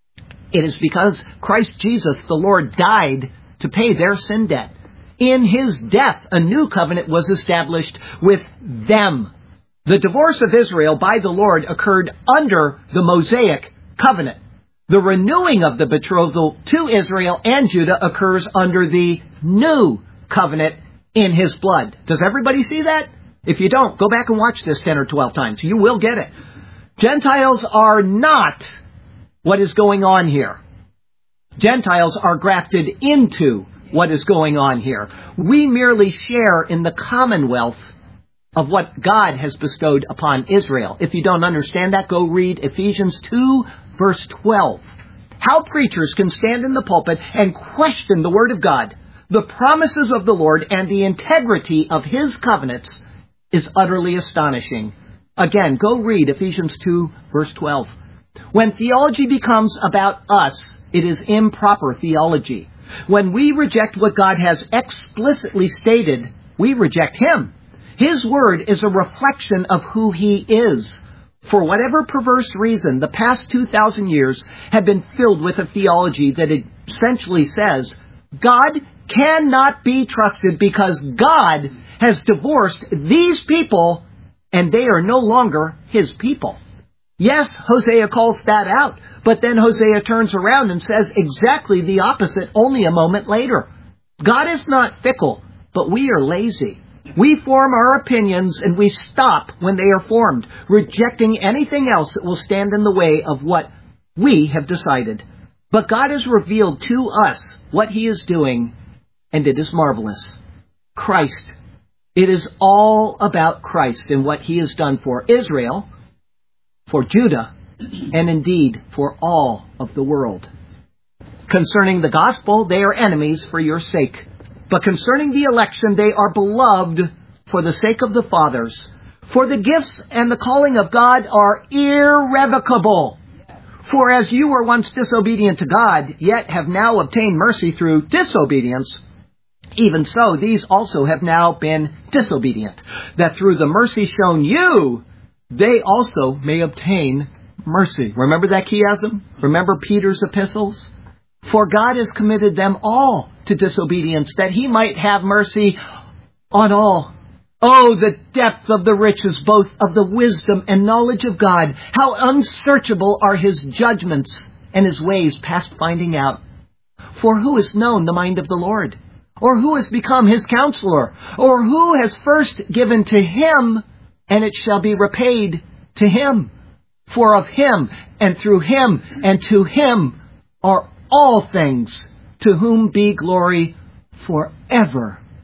Speaker 2: It is because Christ Jesus, the Lord, died to pay their sin debt. In His death, a new covenant was established with them. The divorce of Israel by the Lord occurred under the Mosaic covenant. The renewing of the betrothal to Israel and Judah occurs under the new covenant in His blood. Does everybody see that? If you don't, go back and watch this 10 or 12 times. You will get it. Gentiles are not what is going on here. Gentiles are grafted into what is going on here. We merely share in the commonwealth of what God has bestowed upon Israel. If you don't understand that, go read Ephesians 2, verse 12. How preachers can stand in the pulpit and question the Word of God, the promises of the Lord, and the integrity of His covenants is utterly astonishing. Again, go read Ephesians 2, verse 12. When theology becomes about us, it is improper theology. When we reject what God has explicitly stated, we reject Him. His Word is a reflection of who He is. For whatever perverse reason, the past 2,000 years have been filled with a theology that essentially says, God cannot be trusted because God has divorced these people and they are no longer His people. Yes, Hosea calls that out, but then Hosea turns around and says exactly the opposite only a moment later. God is not fickle, but we are lazy. We form our opinions and we stop when they are formed, rejecting anything else that will stand in the way of what we have decided. But God has revealed to us what He is doing, and it is marvelous. Christ. It is all about Christ and what He has done for Israel, for Judah, and indeed for all of the world. Concerning the gospel, they are enemies for your sake. But concerning the election, they are beloved for the sake of the fathers. For the gifts and the calling of God are irrevocable. For as you were once disobedient to God, yet have now obtained mercy through disobedience, even so these also have now been disobedient, that through the mercy shown you, they also may obtain mercy. Remember that chiasm? Remember Peter's epistles? For God has committed them all to disobedience, that He might have mercy on all. Oh, the depth of the riches, both of the wisdom and knowledge of God. How unsearchable are His judgments and His ways past finding out. For who has known the mind of the Lord? Or who has become His counselor? Or who has first given to Him, and it shall be repaid to Him? For of Him, and through Him, and to Him are all things, to whom be glory forever.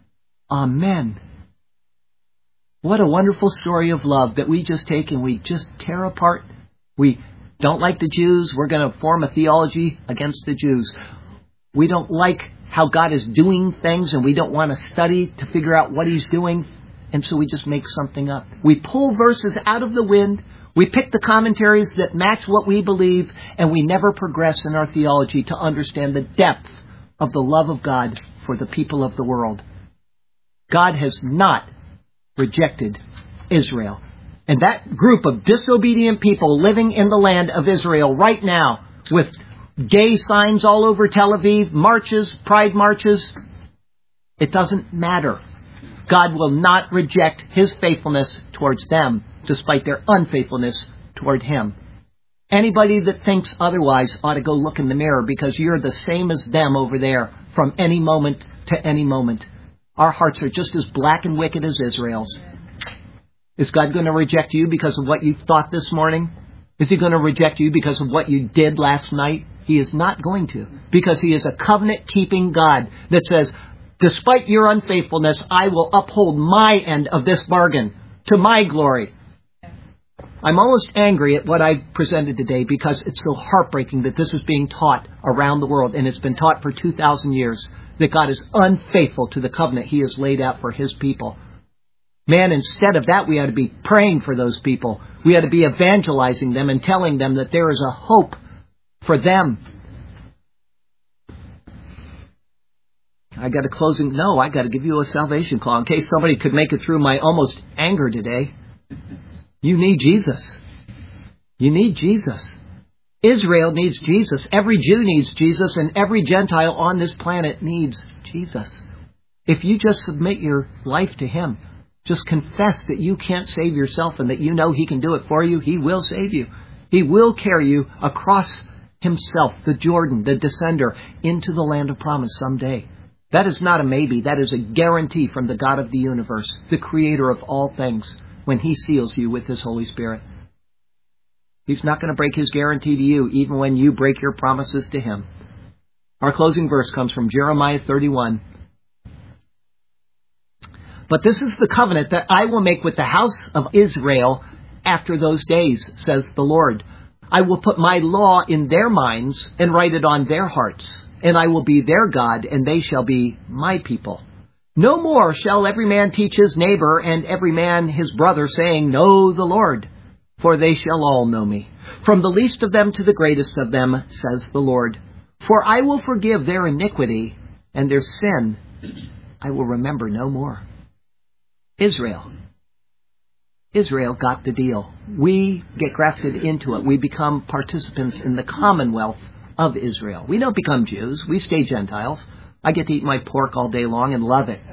Speaker 2: Amen. What a wonderful story of love that we just take and we just tear apart. We don't like the Jews. We're going to form a theology against the Jews. We don't like how God is doing things and we don't want to study to figure out what He's doing. And so we just make something up. We pull verses out of the wind. We pick the commentaries that match what we believe. And we never progress in our theology to understand the depth of the love of God for the people of the world. God has not rejected Israel. And that group of disobedient people living in the land of Israel right now with gay signs all over Tel Aviv, marches, pride marches, it doesn't matter. God will not reject His faithfulness towards them despite their unfaithfulness toward Him. Anybody that thinks otherwise ought to go look in the mirror because you're the same as them over there from any moment to any moment. Our hearts are just as black and wicked as Israel's. Is God going to reject you because of what you thought this morning? Is He going to reject you because of what you did last night? He is not going to, because He is a covenant-keeping God that says, despite your unfaithfulness, I will uphold my end of this bargain to my glory. I'm almost angry at what I presented today because it's so heartbreaking that this is being taught around the world, and it's been taught for 2,000 years, that God is unfaithful to the covenant He has laid out for His people. Man, instead of that, we ought to be praying for those people. We ought to be evangelizing them and telling them that there is a hope for them. I got a closing. No, I got to give you a salvation call in case somebody could make it through my almost anger today. You need Jesus. You need Jesus. Israel needs Jesus. Every Jew needs Jesus, and every Gentile on this planet needs Jesus. If you just submit your life to Him, just confess that you can't save yourself and that you know He can do it for you, He will save you. He will carry you across Himself, the Jordan, the descender, into the land of promise someday. That is not a maybe. That is a guarantee from the God of the universe, the Creator of all things, when He seals you with His Holy Spirit. He's not going to break His guarantee to you, even when you break your promises to Him. Our closing verse comes from Jeremiah 31. But this is the covenant that I will make with the house of Israel after those days, says the Lord. I will put my law in their minds and write it on their hearts. And I will be their God, and they shall be my people. No more shall every man teach his neighbor and every man his brother, saying, Know the Lord, for they shall all know me. From the least of them to the greatest of them, says the Lord. For I will forgive their iniquity, and their sin I will remember no more. Israel got the deal. We get grafted into it. We become participants in the commonwealth of Israel. We don't become Jews. We stay Gentiles. I get to eat my pork all day long and love it.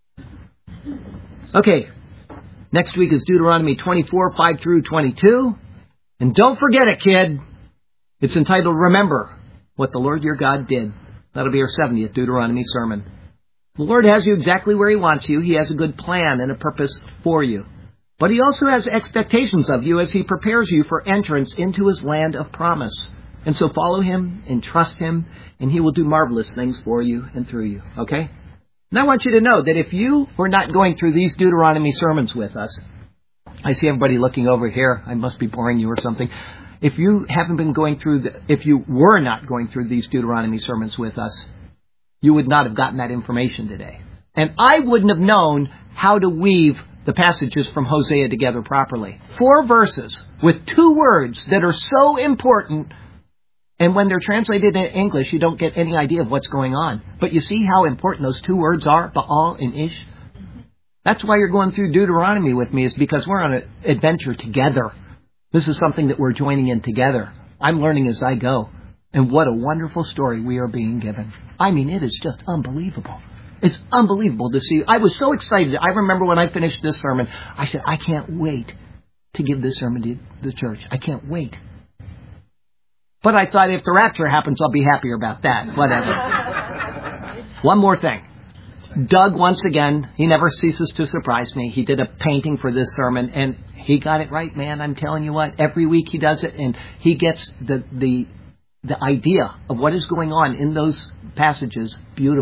Speaker 2: Okay, next week is Deuteronomy 24, 5 through 22. And don't forget it, kid. It's entitled, Remember What the Lord Your God Did. That'll be our 70th Deuteronomy sermon. The Lord has you exactly where He wants you. He has a good plan and a purpose for you. But He also has expectations of you as He prepares you for entrance into His land of promise. And so follow Him and trust Him, and He will do marvelous things for you and through you. Okay? And I want you to know that if you were not going through these Deuteronomy sermons with us, I see everybody looking over here. I must be boring you or something. If you haven't been going through, if you were not going through these Deuteronomy sermons with us, you would not have gotten that information today. And I wouldn't have known how to weave the passages from Hosea together properly. 4 verses with 2 words that are so important. And when they're translated in English, you don't get any idea of what's going on. But you see how important those 2 words are, Baal and Ish? That's why you're going through Deuteronomy with me, is because we're on an adventure together. This is something that we're joining in together. I'm learning as I go. And what a wonderful story we are being given. I mean, it is just unbelievable. It's unbelievable to see. I was so excited. I remember when I finished this sermon, I said, I can't wait to give this sermon to the church. I can't wait. But I thought if the rapture happens, I'll be happier about that. Whatever. One more thing. Doug, once again, he never ceases to surprise me. He did a painting for this sermon, and he got it right, man. I'm telling you what. Every week he does it, and he gets the idea of what is going on in those passages beautifully.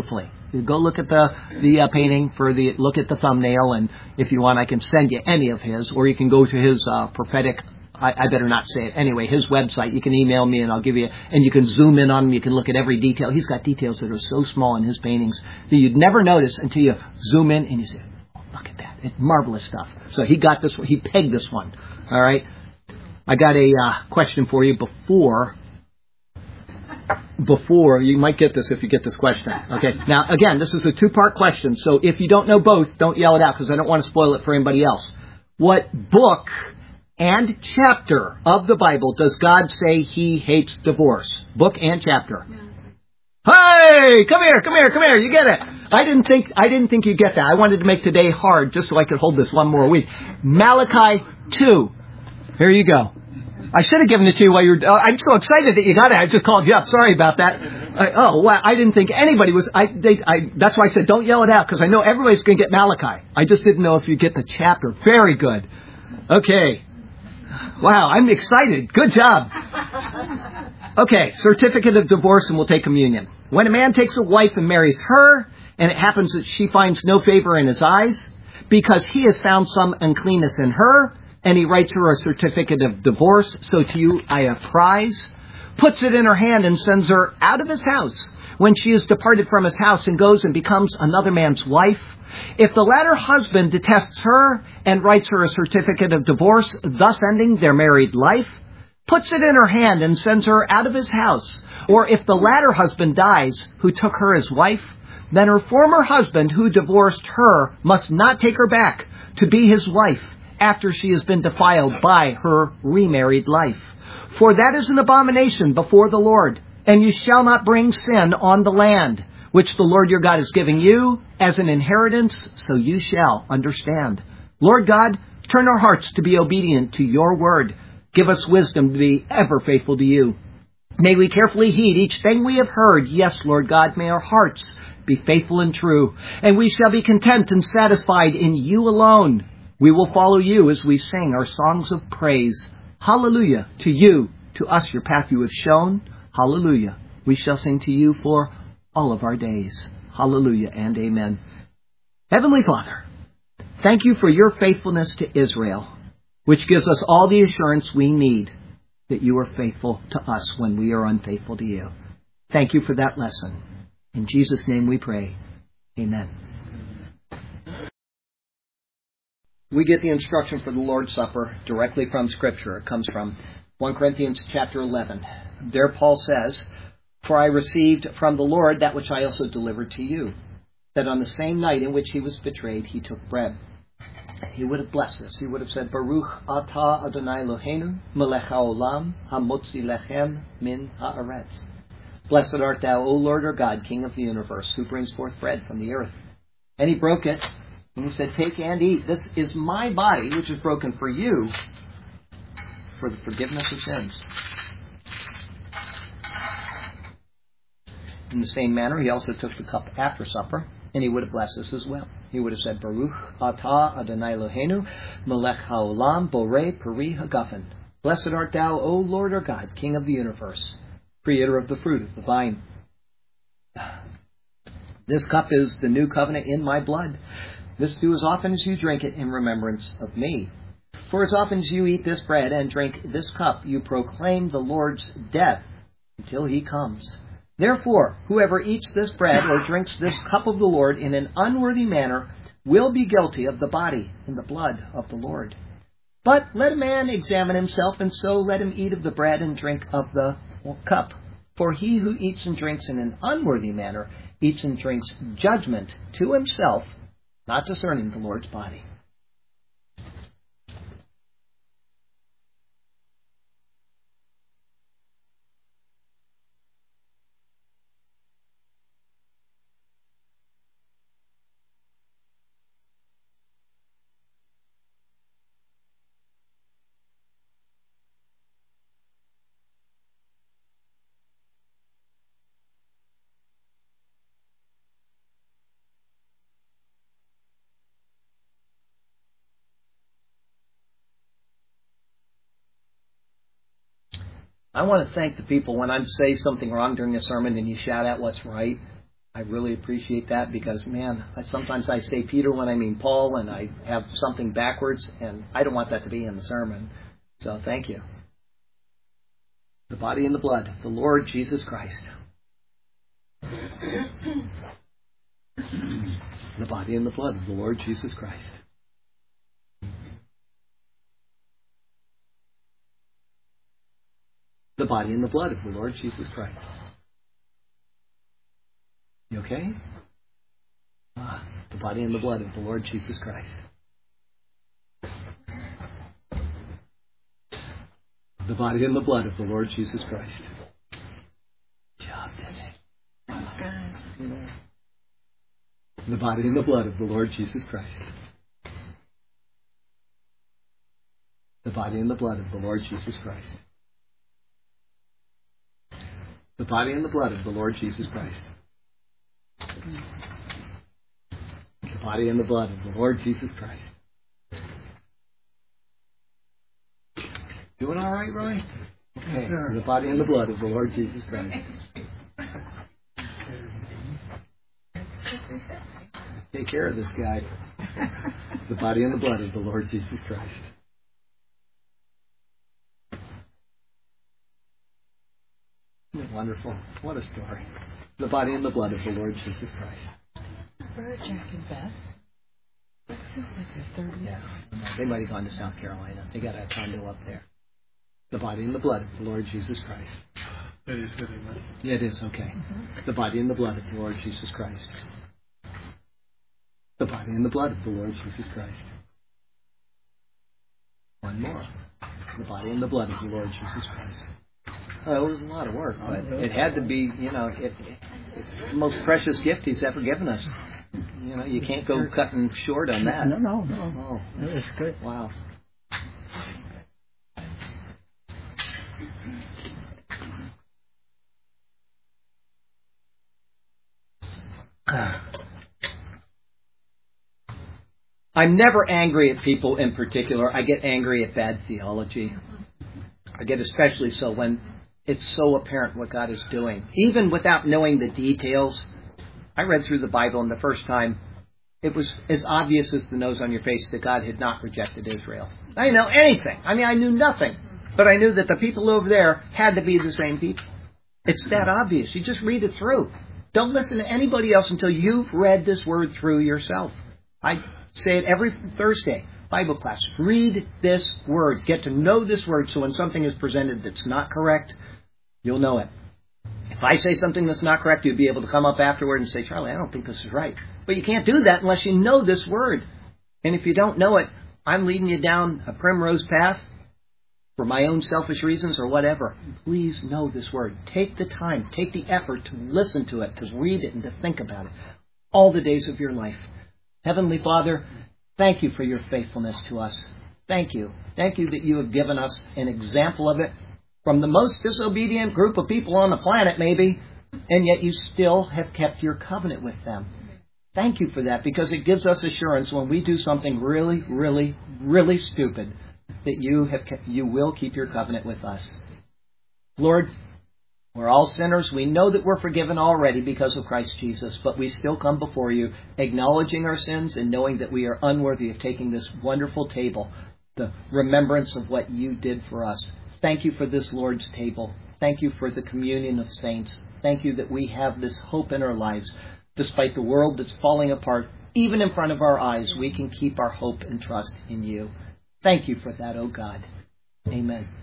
Speaker 2: Go look at the painting look at the thumbnail, and if you want, I can send you any of his, or you can go to his prophetic. I better not say it. Anyway, his website, you can email me and I'll give you, and you can zoom in on him. You can look at every detail. He's got details that are so small in his paintings that you'd never notice until you zoom in and you say, oh, look at that. It's marvelous stuff. So he got this one. He pegged this one. All right. I got a question for you before you might get this if you get this question. Okay. Now, again, this is a two-part question. So if you don't know both, don't yell it out because I don't want to spoil it for anybody else. What book and chapter of the Bible does God say He hates divorce? Book and chapter. Hey, come here. You get it. I didn't think you'd get that. I wanted to make today hard just so I could hold this one more week. Malachi 2. Here you go. I should have given it to you while you were... I'm so excited that you got it. I just called you up. Sorry about that. Wow. I didn't think anybody was... that's why I said don't yell it out, because I know everybody's going to get Malachi. I just didn't know if you get the chapter. Very good. Okay. Wow, I'm excited. Good job. Okay, certificate of divorce, and we'll take communion. When a man takes a wife and marries her, and it happens that she finds no favor in his eyes, because he has found some uncleanness in her, and he writes her a certificate of divorce, so to you I apprise, puts it in her hand and sends her out of his house, when she is departed from his house and goes and becomes another man's wife, if the latter husband detests her and writes her a certificate of divorce, thus ending their married life, puts it in her hand and sends her out of his house, or if the latter husband dies who took her as wife, then her former husband who divorced her must not take her back to be his wife after she has been defiled by her remarried life. For that is an abomination before the Lord, and you shall not bring sin on the land, which the Lord your God is giving you as an inheritance, so you shall understand. Lord God, turn our hearts to be obedient to your word. Give us wisdom to be ever faithful to you. May we carefully heed each thing we have heard. Yes, Lord God, may our hearts be faithful and true, and we shall be content and satisfied in you alone. We will follow you as we sing our songs of praise. Hallelujah to you, to us your path you have shown. Hallelujah. We shall sing to you for all of our days. Hallelujah and amen. Heavenly Father, thank you for your faithfulness to Israel, which gives us all the assurance we need that you are faithful to us when we are unfaithful to you. Thank you for that lesson. In Jesus' name we pray. Amen. We get the instruction for the Lord's Supper directly from Scripture. It comes from 1 Corinthians chapter 11. There Paul says, "For I received from the Lord that which I also delivered to you, that on the same night in which he was betrayed, he took bread. He would have blessed us. He would have said, Baruch atah Adonai Eloheinu, melech haolam, hamotzi lechem min haaretz. Blessed art thou, O Lord our God, King of the universe, who brings forth bread from the earth." And he broke it, and he said, "Take and eat. This is my body, which is broken for you, for the forgiveness of sins." In the same manner, he also took the cup after supper, and he would have blessed us as well. He would have said, Baruch atah Adonai Eloheinu, melech haolam, borei peri hagafen. Blessed art thou, O Lord our God, King of the universe, creator of the fruit of the vine. This cup is the new covenant in my blood. This do as often as you drink it in remembrance of me. For as often as you eat this bread and drink this cup, you proclaim the Lord's death until he comes. Therefore, whoever eats this bread or drinks this cup of the Lord in an unworthy manner will be guilty of the body and the blood of the Lord. But let a man examine himself, and so let him eat of the bread and drink of the cup. For he who eats and drinks in an unworthy manner eats and drinks judgment to himself, not discerning the Lord's body. I want to thank the people when I say something wrong during a sermon and you shout out what's right. I really appreciate that because, man, sometimes I say Peter when I mean Paul, and I have something backwards, and I don't want that to be in the sermon. So thank you. The body and the blood of the Lord Jesus Christ. The body and the blood of the Lord Jesus Christ. The body and the blood of the Lord Jesus Christ. You okay? The body and the blood of the Lord Jesus Christ. The body and the blood of the Lord Jesus Christ. Good job, Denny. The body and the blood of the Lord Jesus Christ. The body and the blood of the Lord Jesus Christ. The body and the blood of the Lord Jesus Christ. The body and the blood of the Lord Jesus Christ. Doing all right, Roy? Okay. So the body and the blood of the Lord Jesus Christ. Take care of this guy. The body and the blood of the Lord Jesus Christ. Wonderful. What a story. The body and the blood of the Lord Jesus Christ.
Speaker 3: Where are Jack and Beth?
Speaker 2: Yeah. They might have gone to South Carolina. They got a condo up there. The body and the blood of the Lord Jesus Christ.
Speaker 4: It is fitting, right?
Speaker 2: Yeah, it is. Okay. The body and the blood of the Lord Jesus Christ. The body and the blood of the Lord Jesus Christ. One more. The body and the blood of the Lord Jesus Christ. It was a lot of work, but it had to be, it's the most precious gift He's ever given us. You can't go cutting short on that.
Speaker 3: No.
Speaker 2: Oh,
Speaker 3: It was good.
Speaker 2: wow. I'm never angry at people in particular. I get angry at bad theology. I get especially so when it's so apparent what God is doing. Even without knowing the details, I read through the Bible, and the first time it was as obvious as the nose on your face that God had not rejected Israel. I didn't know anything. I knew nothing. But I knew that the people over there had to be the same people. It's that obvious. You just read it through. Don't listen to anybody else until you've read this word through yourself. I say it every Thursday, Bible class. Read this word. Get to know this word so when something is presented that's not correct, you'll know it. If I say something that's not correct, you'll be able to come up afterward and say, Charlie, I don't think this is right. But you can't do that unless you know this word. And if you don't know it, I'm leading you down a primrose path for my own selfish reasons or whatever. Please know this word. Take the time, take the effort to listen to it, to read it, and to think about it all the days of your life. Heavenly Father, thank you for your faithfulness to us. Thank you. Thank you that you have given us an example of it from the most disobedient group of people on the planet, maybe, and yet you still have kept your covenant with them. Thank you for that, because it gives us assurance when we do something really, really, really stupid, that you will keep your covenant with us. Lord, we're all sinners. We know that we're forgiven already because of Christ Jesus, but we still come before you, acknowledging our sins and knowing that we are unworthy of taking this wonderful table, the remembrance of what you did for us. Thank you for this Lord's table. Thank you for the communion of saints. Thank you that we have this hope in our lives. Despite the world that's falling apart, even in front of our eyes, we can keep our hope and trust in you. Thank you for that, O God. Amen.